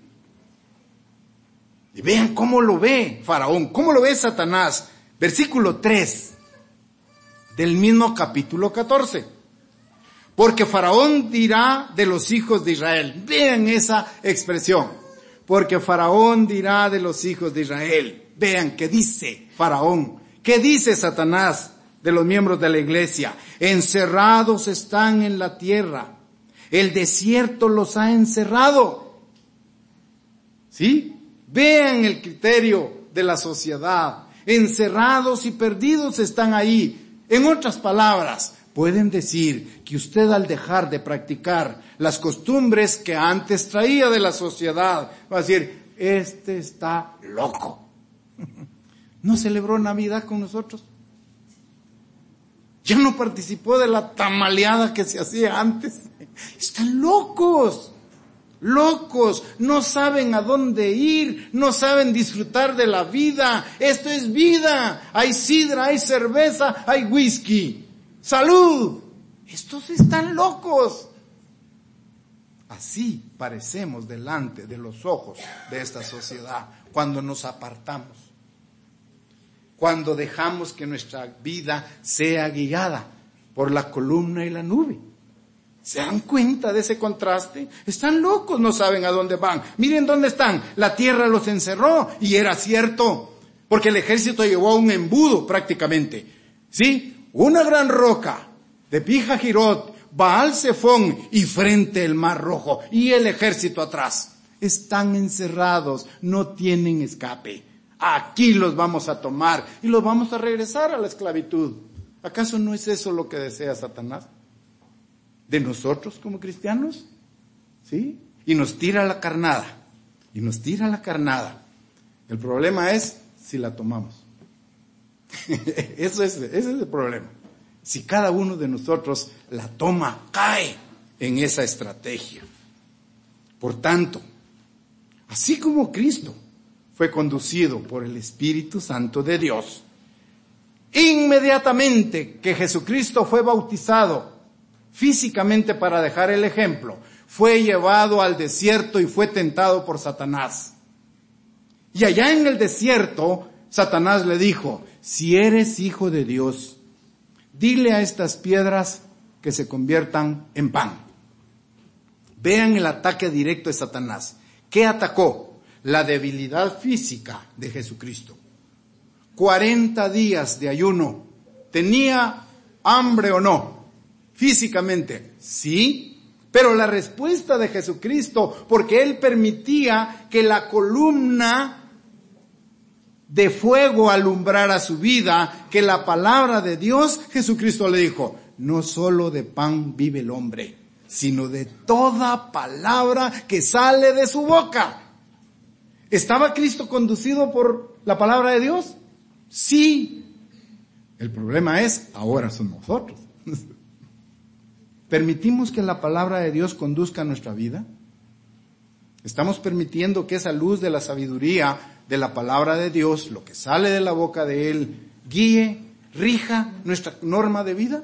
Y vean cómo lo ve Faraón, cómo lo ve Satanás. Versículo tres del mismo capítulo catorce. Porque Faraón dirá de los hijos de Israel. Vean esa expresión. Porque Faraón dirá de los hijos de Israel. Vean qué dice Faraón. ¿Qué dice Satanás de los miembros de la iglesia? Encerrados están en la tierra. El desierto los ha encerrado. ¿Sí? Vean el criterio de la sociedad. Encerrados y perdidos están ahí. En otras palabras, pueden decir que usted al dejar de practicar las costumbres que antes traía de la sociedad, va a decir, este está loco. ¿No celebró Navidad con nosotros? ¿Ya no participó de la tamaleada que se hacía antes? Están locos. Locos, no saben a dónde ir, no saben disfrutar de la vida. Esto es vida. Hay sidra, hay cerveza, hay whisky. ¡Salud! Estos están locos. Así parecemos delante de los ojos de esta sociedad cuando nos apartamos, cuando dejamos que nuestra vida sea guiada por la columna y la nube. ¿Se dan cuenta de ese contraste? Están locos, no saben a dónde van. Miren dónde están. La tierra los encerró, y era cierto, porque el ejército llevó a un embudo prácticamente. ¿Sí? Una gran roca de Pijajirot, Baal Zephón y frente el Mar Rojo, y el ejército atrás. Están encerrados, no tienen escape. Aquí los vamos a tomar y los vamos a regresar a la esclavitud. ¿Acaso no es eso lo que desea Satanás de nosotros como cristianos? ¿Sí? Y nos tira la carnada, y nos tira la carnada. El problema es si la tomamos. Eso es, ese es el problema. Si cada uno de nosotros la toma, cae en esa estrategia. Por tanto, así como Cristo fue conducido por el Espíritu Santo de Dios, inmediatamente que Jesucristo fue bautizado físicamente para dejar el ejemplo, fue llevado al desierto y fue tentado por Satanás. Y allá en el desierto, Satanás le dijo, si eres hijo de Dios, dile a estas piedras que se conviertan en pan. Vean el ataque directo de Satanás. ¿Qué atacó? La debilidad física de Jesucristo. cuarenta días de ayuno. ¿Tenía hambre o no? Físicamente, sí, pero la respuesta de Jesucristo, porque Él permitía que la columna de fuego alumbrara su vida, que la palabra de Dios, Jesucristo le dijo, no solo de pan vive el hombre, sino de toda palabra que sale de su boca. ¿Estaba Cristo conducido por la palabra de Dios? Sí. El problema es, ahora son nosotros. ¿Permitimos que la palabra de Dios conduzca nuestra vida? ¿Estamos permitiendo que esa luz de la sabiduría de la palabra de Dios, lo que sale de la boca de Él, guíe, rija nuestra norma de vida?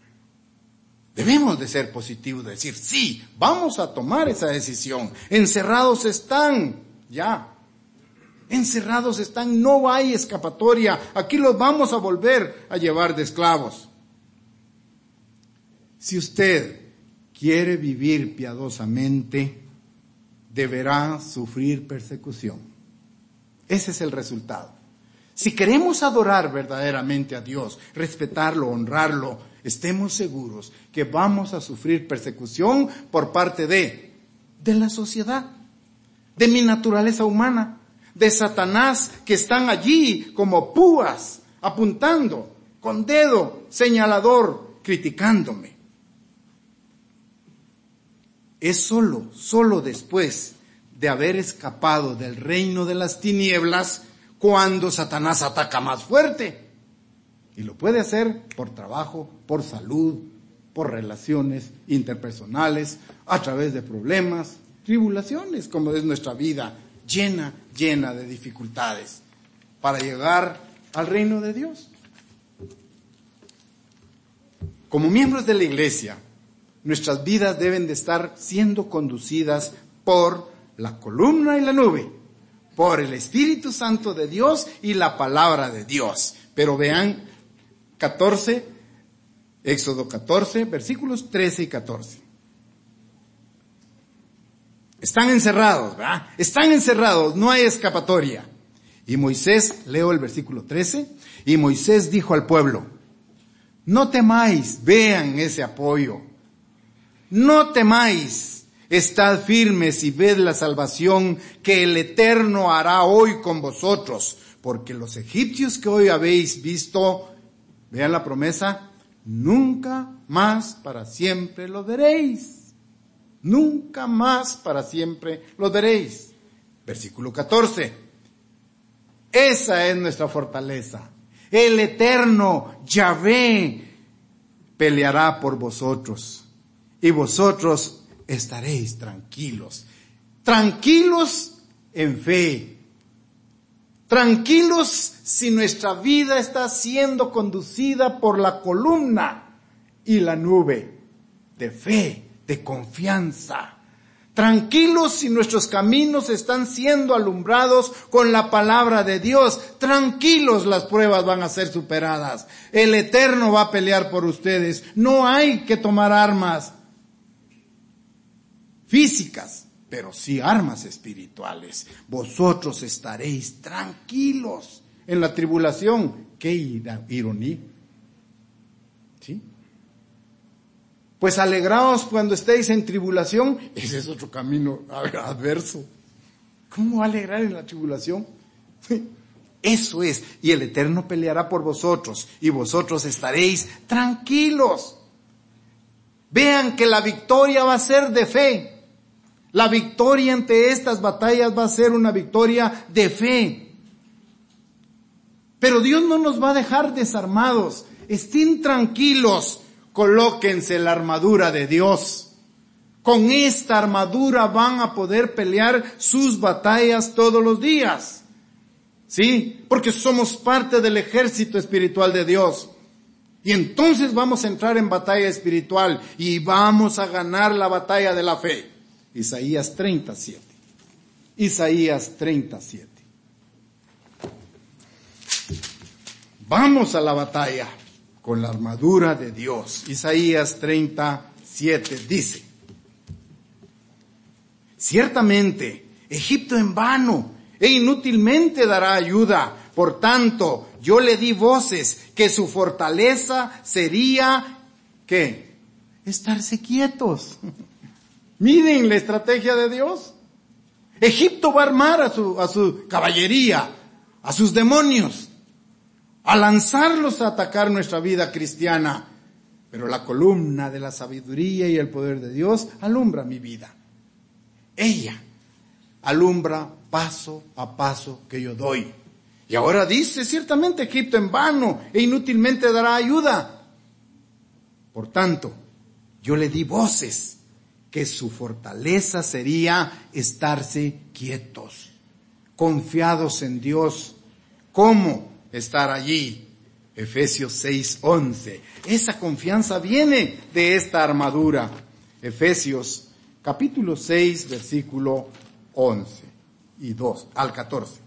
Debemos de ser positivos, de decir, sí, vamos a tomar esa decisión. Encerrados están, ya. Encerrados están, no hay escapatoria. Aquí los vamos a volver a llevar de esclavos. Si usted quiere vivir piadosamente, deberá sufrir persecución. Ese es el resultado. Si queremos adorar verdaderamente a Dios, respetarlo, honrarlo, estemos seguros que vamos a sufrir persecución por parte de, de la sociedad, de mi naturaleza humana, de Satanás, que están allí como púas, apuntando, con dedo señalador, criticándome. Es solo, solo después de haber escapado del reino de las tinieblas cuando Satanás ataca más fuerte. Y lo puede hacer por trabajo, por salud, por relaciones interpersonales, a través de problemas, tribulaciones, como es nuestra vida, llena, llena de dificultades, para llegar al reino de Dios. Como miembros de la iglesia, nuestras vidas deben de estar siendo conducidas por la columna y la nube, por el Espíritu Santo de Dios y la palabra de Dios. Pero vean catorce, Éxodo catorce, versículos trece y catorce. Están encerrados, ¿verdad? Están encerrados, no hay escapatoria. Y Moisés, leo el versículo trece, y Moisés dijo al pueblo, no temáis, vean ese apoyo. No temáis, estad firmes y ved la salvación que el Eterno hará hoy con vosotros, porque los egipcios que hoy habéis visto, vean la promesa, nunca más para siempre lo veréis. Nunca más para siempre lo veréis. Versículo catorce. Esa es nuestra fortaleza. El eterno Yahvé peleará por vosotros y vosotros estaréis tranquilos. Tranquilos en fe. Tranquilos si nuestra vida está siendo conducida por la columna y la nube de fe, de confianza. Tranquilos si nuestros caminos están siendo alumbrados con la palabra de Dios. Tranquilos, las pruebas van a ser superadas. El Eterno va a pelear por ustedes. No hay que tomar armas físicas, pero sí armas espirituales. Vosotros estaréis tranquilos en la tribulación. ¡Qué ironía! ¿Sí? Pues alegraos cuando estéis en tribulación. Ese es otro camino adverso. ¿Cómo alegrar en la tribulación? Eso es. Y el Eterno peleará por vosotros y vosotros estaréis tranquilos. Vean que la victoria va a ser de fe. La victoria ante estas batallas va a ser una victoria de fe. Pero Dios no nos va a dejar desarmados. Estén tranquilos. Colóquense la armadura de Dios. Con esta armadura van a poder pelear sus batallas todos los días. ¿Sí? Porque somos parte del ejército espiritual de Dios. Y entonces vamos a entrar en batalla espiritual y vamos a ganar la batalla de la fe. Isaías treinta y siete. Isaías treinta y siete. Vamos a la batalla con la armadura de Dios. Isaías treinta y siete dice: ciertamente, Egipto en vano e inútilmente dará ayuda. Por tanto, yo le di voces que su fortaleza sería, ¿qué? Estarse quietos. Miren la estrategia de Dios. Egipto va a armar a su, a su caballería, a sus demonios, a lanzarlos a atacar nuestra vida cristiana. Pero la columna de la sabiduría y el poder de Dios alumbra mi vida. Ella alumbra paso a paso que yo doy. Y ahora dice, ciertamente Egipto en vano e inútilmente dará ayuda. Por tanto, yo le di voces que su fortaleza sería estarse quietos, confiados en Dios. ¿Cómo estar allí? Efesios seis once. Esa confianza viene de esta armadura. Efesios capítulo seis, versículo once y dos al catorce.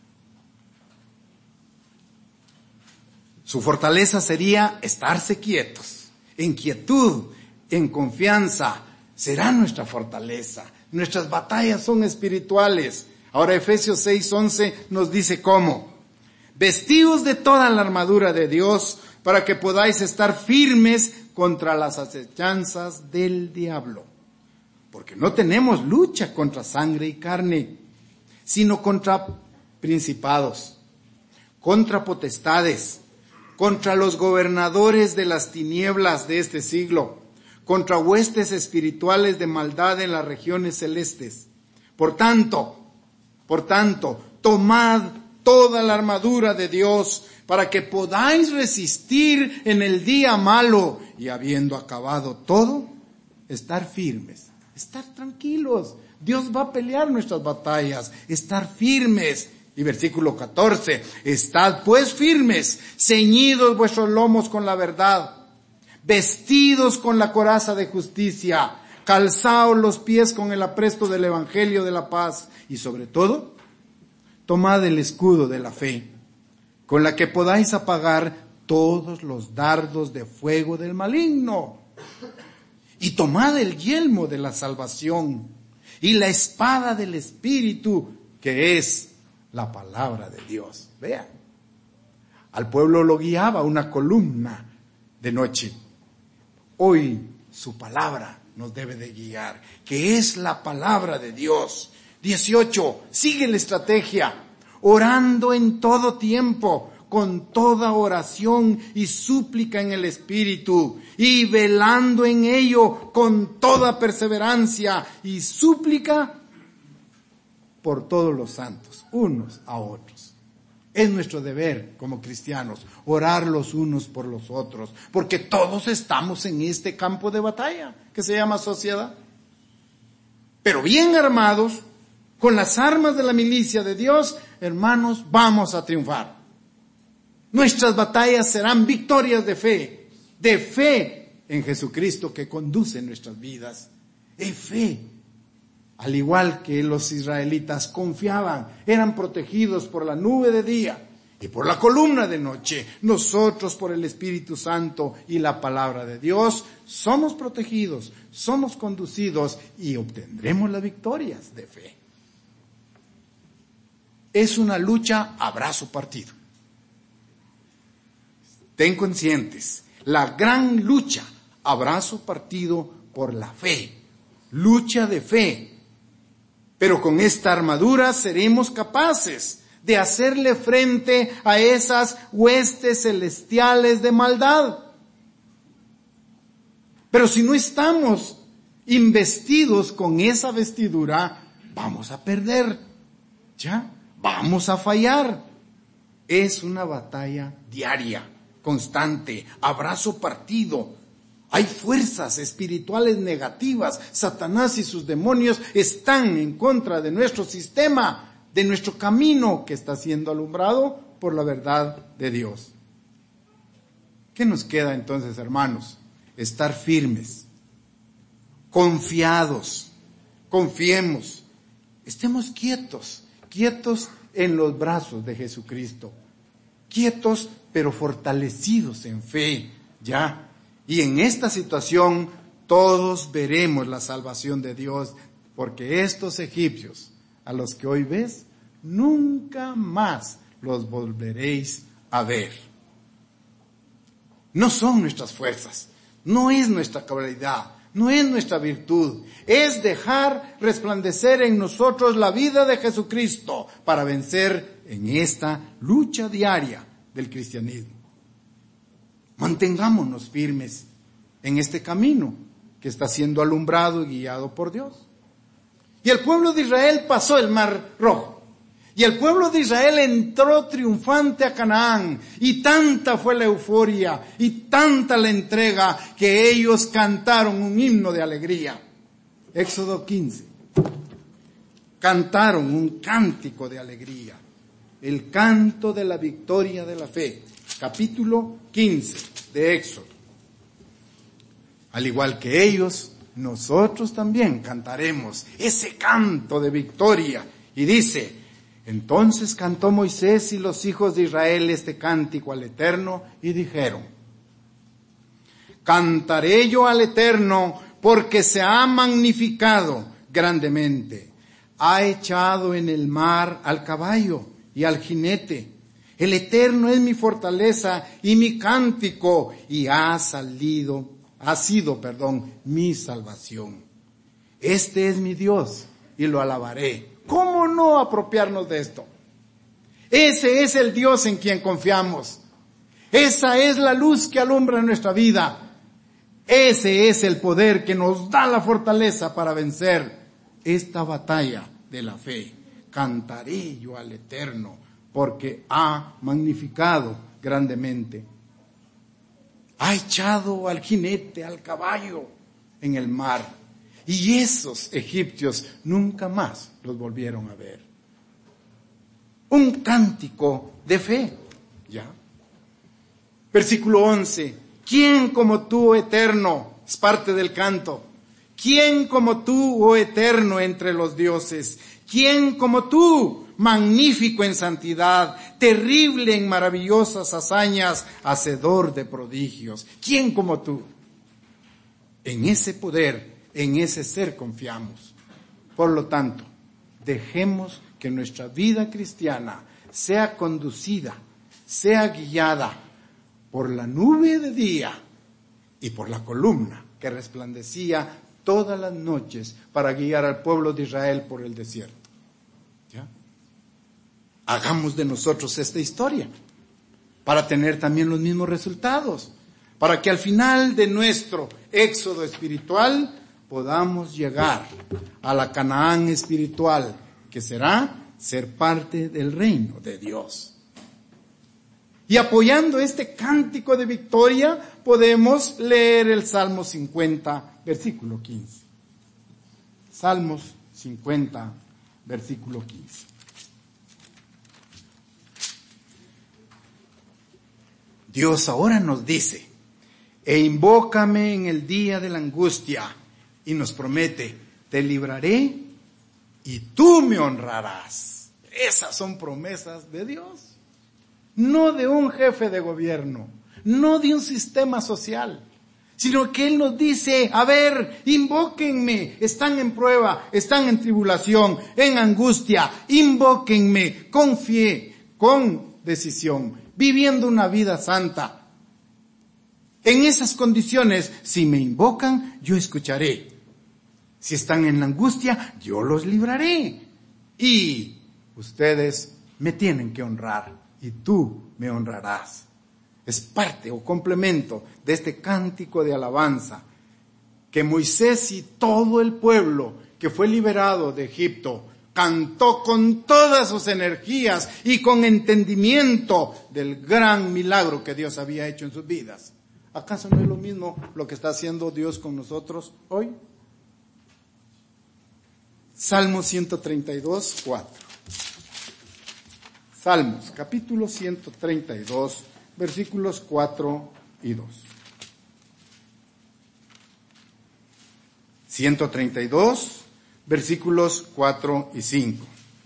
Su fortaleza sería estarse quietos, en quietud, en confianza. Será nuestra fortaleza. Nuestras batallas son espirituales. Ahora Efesios seis once nos dice cómo. Vestidos de toda la armadura de Dios para que podáis estar firmes contra las acechanzas del diablo. Porque no tenemos lucha contra sangre y carne, sino contra principados, contra potestades, contra los gobernadores de las tinieblas de este siglo, contra huestes espirituales de maldad en las regiones celestes. Por tanto, por tanto, tomad toda la armadura de Dios para que podáis resistir en el día malo y habiendo acabado todo, estar firmes, estar tranquilos. Dios va a pelear nuestras batallas, estar firmes. Y versículo catorce, estad pues firmes, ceñidos vuestros lomos con la verdad, vestidos con la coraza de justicia, calzaos los pies con el apresto del evangelio de la paz y sobre todo, tomad el escudo de la fe, con la que podáis apagar todos los dardos de fuego del maligno. Y tomad el yelmo de la salvación y la espada del Espíritu, que es la palabra de Dios. Vean, al pueblo lo guiaba una columna de noche. Hoy su palabra nos debe de guiar, que es la palabra de Dios. dieciocho, sigue la estrategia, orando en todo tiempo, con toda oración y súplica en el Espíritu, y velando en ello con toda perseverancia y súplica por todos los santos, unos a otros. Es nuestro deber como cristianos orar los unos por los otros, porque todos estamos en este campo de batalla que se llama sociedad. Pero bien armados, con las armas de la milicia de Dios, hermanos, vamos a triunfar. Nuestras batallas serán victorias de fe, de fe en Jesucristo que conduce nuestras vidas. Es fe. Al igual que los israelitas confiaban, eran protegidos por la nube de día y por la columna de noche. Nosotros, por el Espíritu Santo y la palabra de Dios, somos protegidos, somos conducidos y obtendremos las victorias de fe. Es una lucha a brazo partido. Ten conscientes, la gran lucha a brazo partido por la fe, lucha de fe. Pero con esta armadura seremos capaces de hacerle frente a esas huestes celestiales de maldad. Pero si no estamos investidos con esa vestidura, vamos a perder, ¿ya? Vamos a fallar. Es una batalla diaria, constante, a brazo partido. Hay fuerzas espirituales negativas. Satanás y sus demonios están en contra de nuestro sistema, de nuestro camino que está siendo alumbrado por la verdad de Dios. ¿Qué nos queda entonces, hermanos? Estar firmes, confiados, confiemos, estemos quietos, quietos en los brazos de Jesucristo, quietos pero fortalecidos en fe, ya. Y en esta situación todos veremos la salvación de Dios, porque estos egipcios a los que hoy ves, nunca más los volveréis a ver. No son nuestras fuerzas, no es nuestra cabalidad, no es nuestra virtud, es dejar resplandecer en nosotros la vida de Jesucristo para vencer en esta lucha diaria del cristianismo. Mantengámonos firmes en este camino que está siendo alumbrado y guiado por Dios. Y el pueblo de Israel pasó el Mar Rojo. Y el pueblo de Israel entró triunfante a Canaán. Y tanta fue la euforia y tanta la entrega que ellos cantaron un himno de alegría. Éxodo quince. Cantaron un cántico de alegría. El canto de la victoria de la fe. Capítulo quince de Éxodo. Al igual que ellos, nosotros también cantaremos ese canto de victoria. Y dice, entonces cantó Moisés y los hijos de Israel este cántico al Eterno y dijeron, cantaré yo al Eterno porque se ha magnificado grandemente. Ha echado en el mar al caballo y al jinete. El Eterno es mi fortaleza y mi cántico, y ha salido, ha sido, perdón, mi salvación. Este es mi Dios y lo alabaré. ¿Cómo no apropiarnos de esto? Ese es el Dios en quien confiamos. Esa es la luz que alumbra nuestra vida. Ese es el poder que nos da la fortaleza para vencer esta batalla de la fe. Cantaré yo al Eterno, porque ha magnificado grandemente. Ha echado al jinete, al caballo en el mar. Y esos egipcios nunca más los volvieron a ver. Un cántico de fe, ¿ya? Versículo once. ¿Quién como tú, Eterno? Es parte del canto. ¿Quién como tú, oh Eterno, entre los dioses? ¿Quién como tú? Magnífico en santidad, terrible en maravillosas hazañas, hacedor de prodigios. ¿Quién como tú? En ese poder, en ese ser confiamos. Por lo tanto, dejemos que nuestra vida cristiana sea conducida, sea guiada por la nube de día y por la columna que resplandecía todas las noches para guiar al pueblo de Israel por el desierto. ¿Ya? Hagamos de nosotros esta historia. para tener también los mismos resultados, para que al final de nuestro éxodo espiritual podamos llegar a la Canaán espiritual, que será ser parte del reino de Dios. Y apoyando este cántico de victoria, podemos leer el Salmo cincuenta, versículo quince. Salmos cincuenta, versículo quince. Dios ahora nos dice: e invócame en el día de la angustia, y nos promete: te libraré y tú me honrarás. Esas son promesas de Dios. No de un jefe de gobierno, no de un sistema social, sino que Él nos dice: a ver, invóquenme, están en prueba, están en tribulación, en angustia, invóquenme con fe, con decisión, viviendo una vida santa. En esas condiciones, si me invocan, yo escucharé. Si están en la angustia, yo los libraré. Y ustedes me tienen que honrar. Y tú me honrarás. Es parte o complemento de este cántico de alabanza que Moisés y todo el pueblo que fue liberado de Egipto cantó con todas sus energías y con entendimiento del gran milagro que Dios había hecho en sus vidas. ¿Acaso no es lo mismo lo que está haciendo Dios con nosotros hoy? Salmo ciento treinta y dos, cuatro. Salmos, capítulo ciento treinta y dos, versículos cuatro y dos. ciento treinta y dos, versículos cuatro y cinco.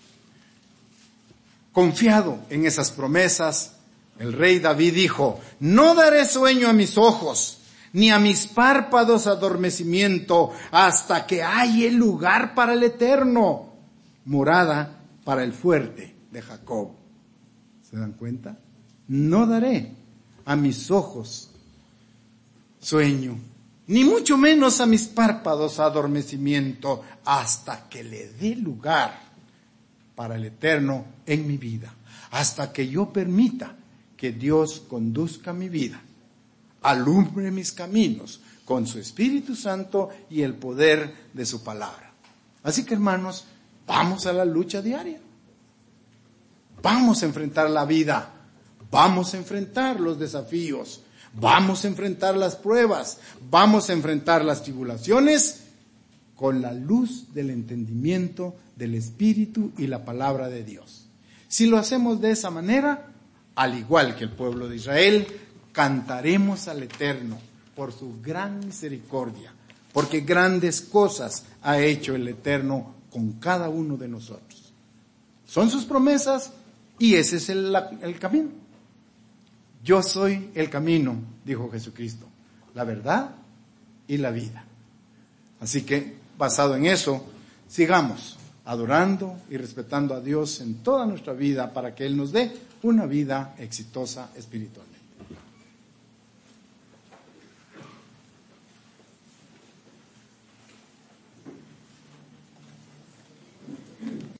Confiado en esas promesas, el rey David dijo: no daré sueño a mis ojos, ni a mis párpados adormecimiento, hasta que haya lugar para el Eterno, morada para el fuerte de Jacob. ¿Se dan cuenta? No daré a mis ojos sueño, ni mucho menos a mis párpados adormecimiento, hasta que le dé lugar para el Eterno en mi vida, hasta que yo permita que Dios conduzca mi vida, alumbre mis caminos con su Espíritu Santo y el poder de su palabra. Así que, hermanos, vamos a la lucha diaria. Vamos a enfrentar la vida, vamos a enfrentar los desafíos, vamos a enfrentar las pruebas, vamos a enfrentar las tribulaciones con la luz del entendimiento del Espíritu y la palabra de Dios. Si lo hacemos de esa manera, al igual que el pueblo de Israel, cantaremos al Eterno por su gran misericordia, porque grandes cosas ha hecho el Eterno con cada uno de nosotros. Son sus promesas. Y ese es el, el camino. Yo soy el camino, dijo Jesucristo, la verdad y la vida. Así que, basado en eso, sigamos adorando y respetando a Dios en toda nuestra vida para que Él nos dé una vida exitosa espiritual.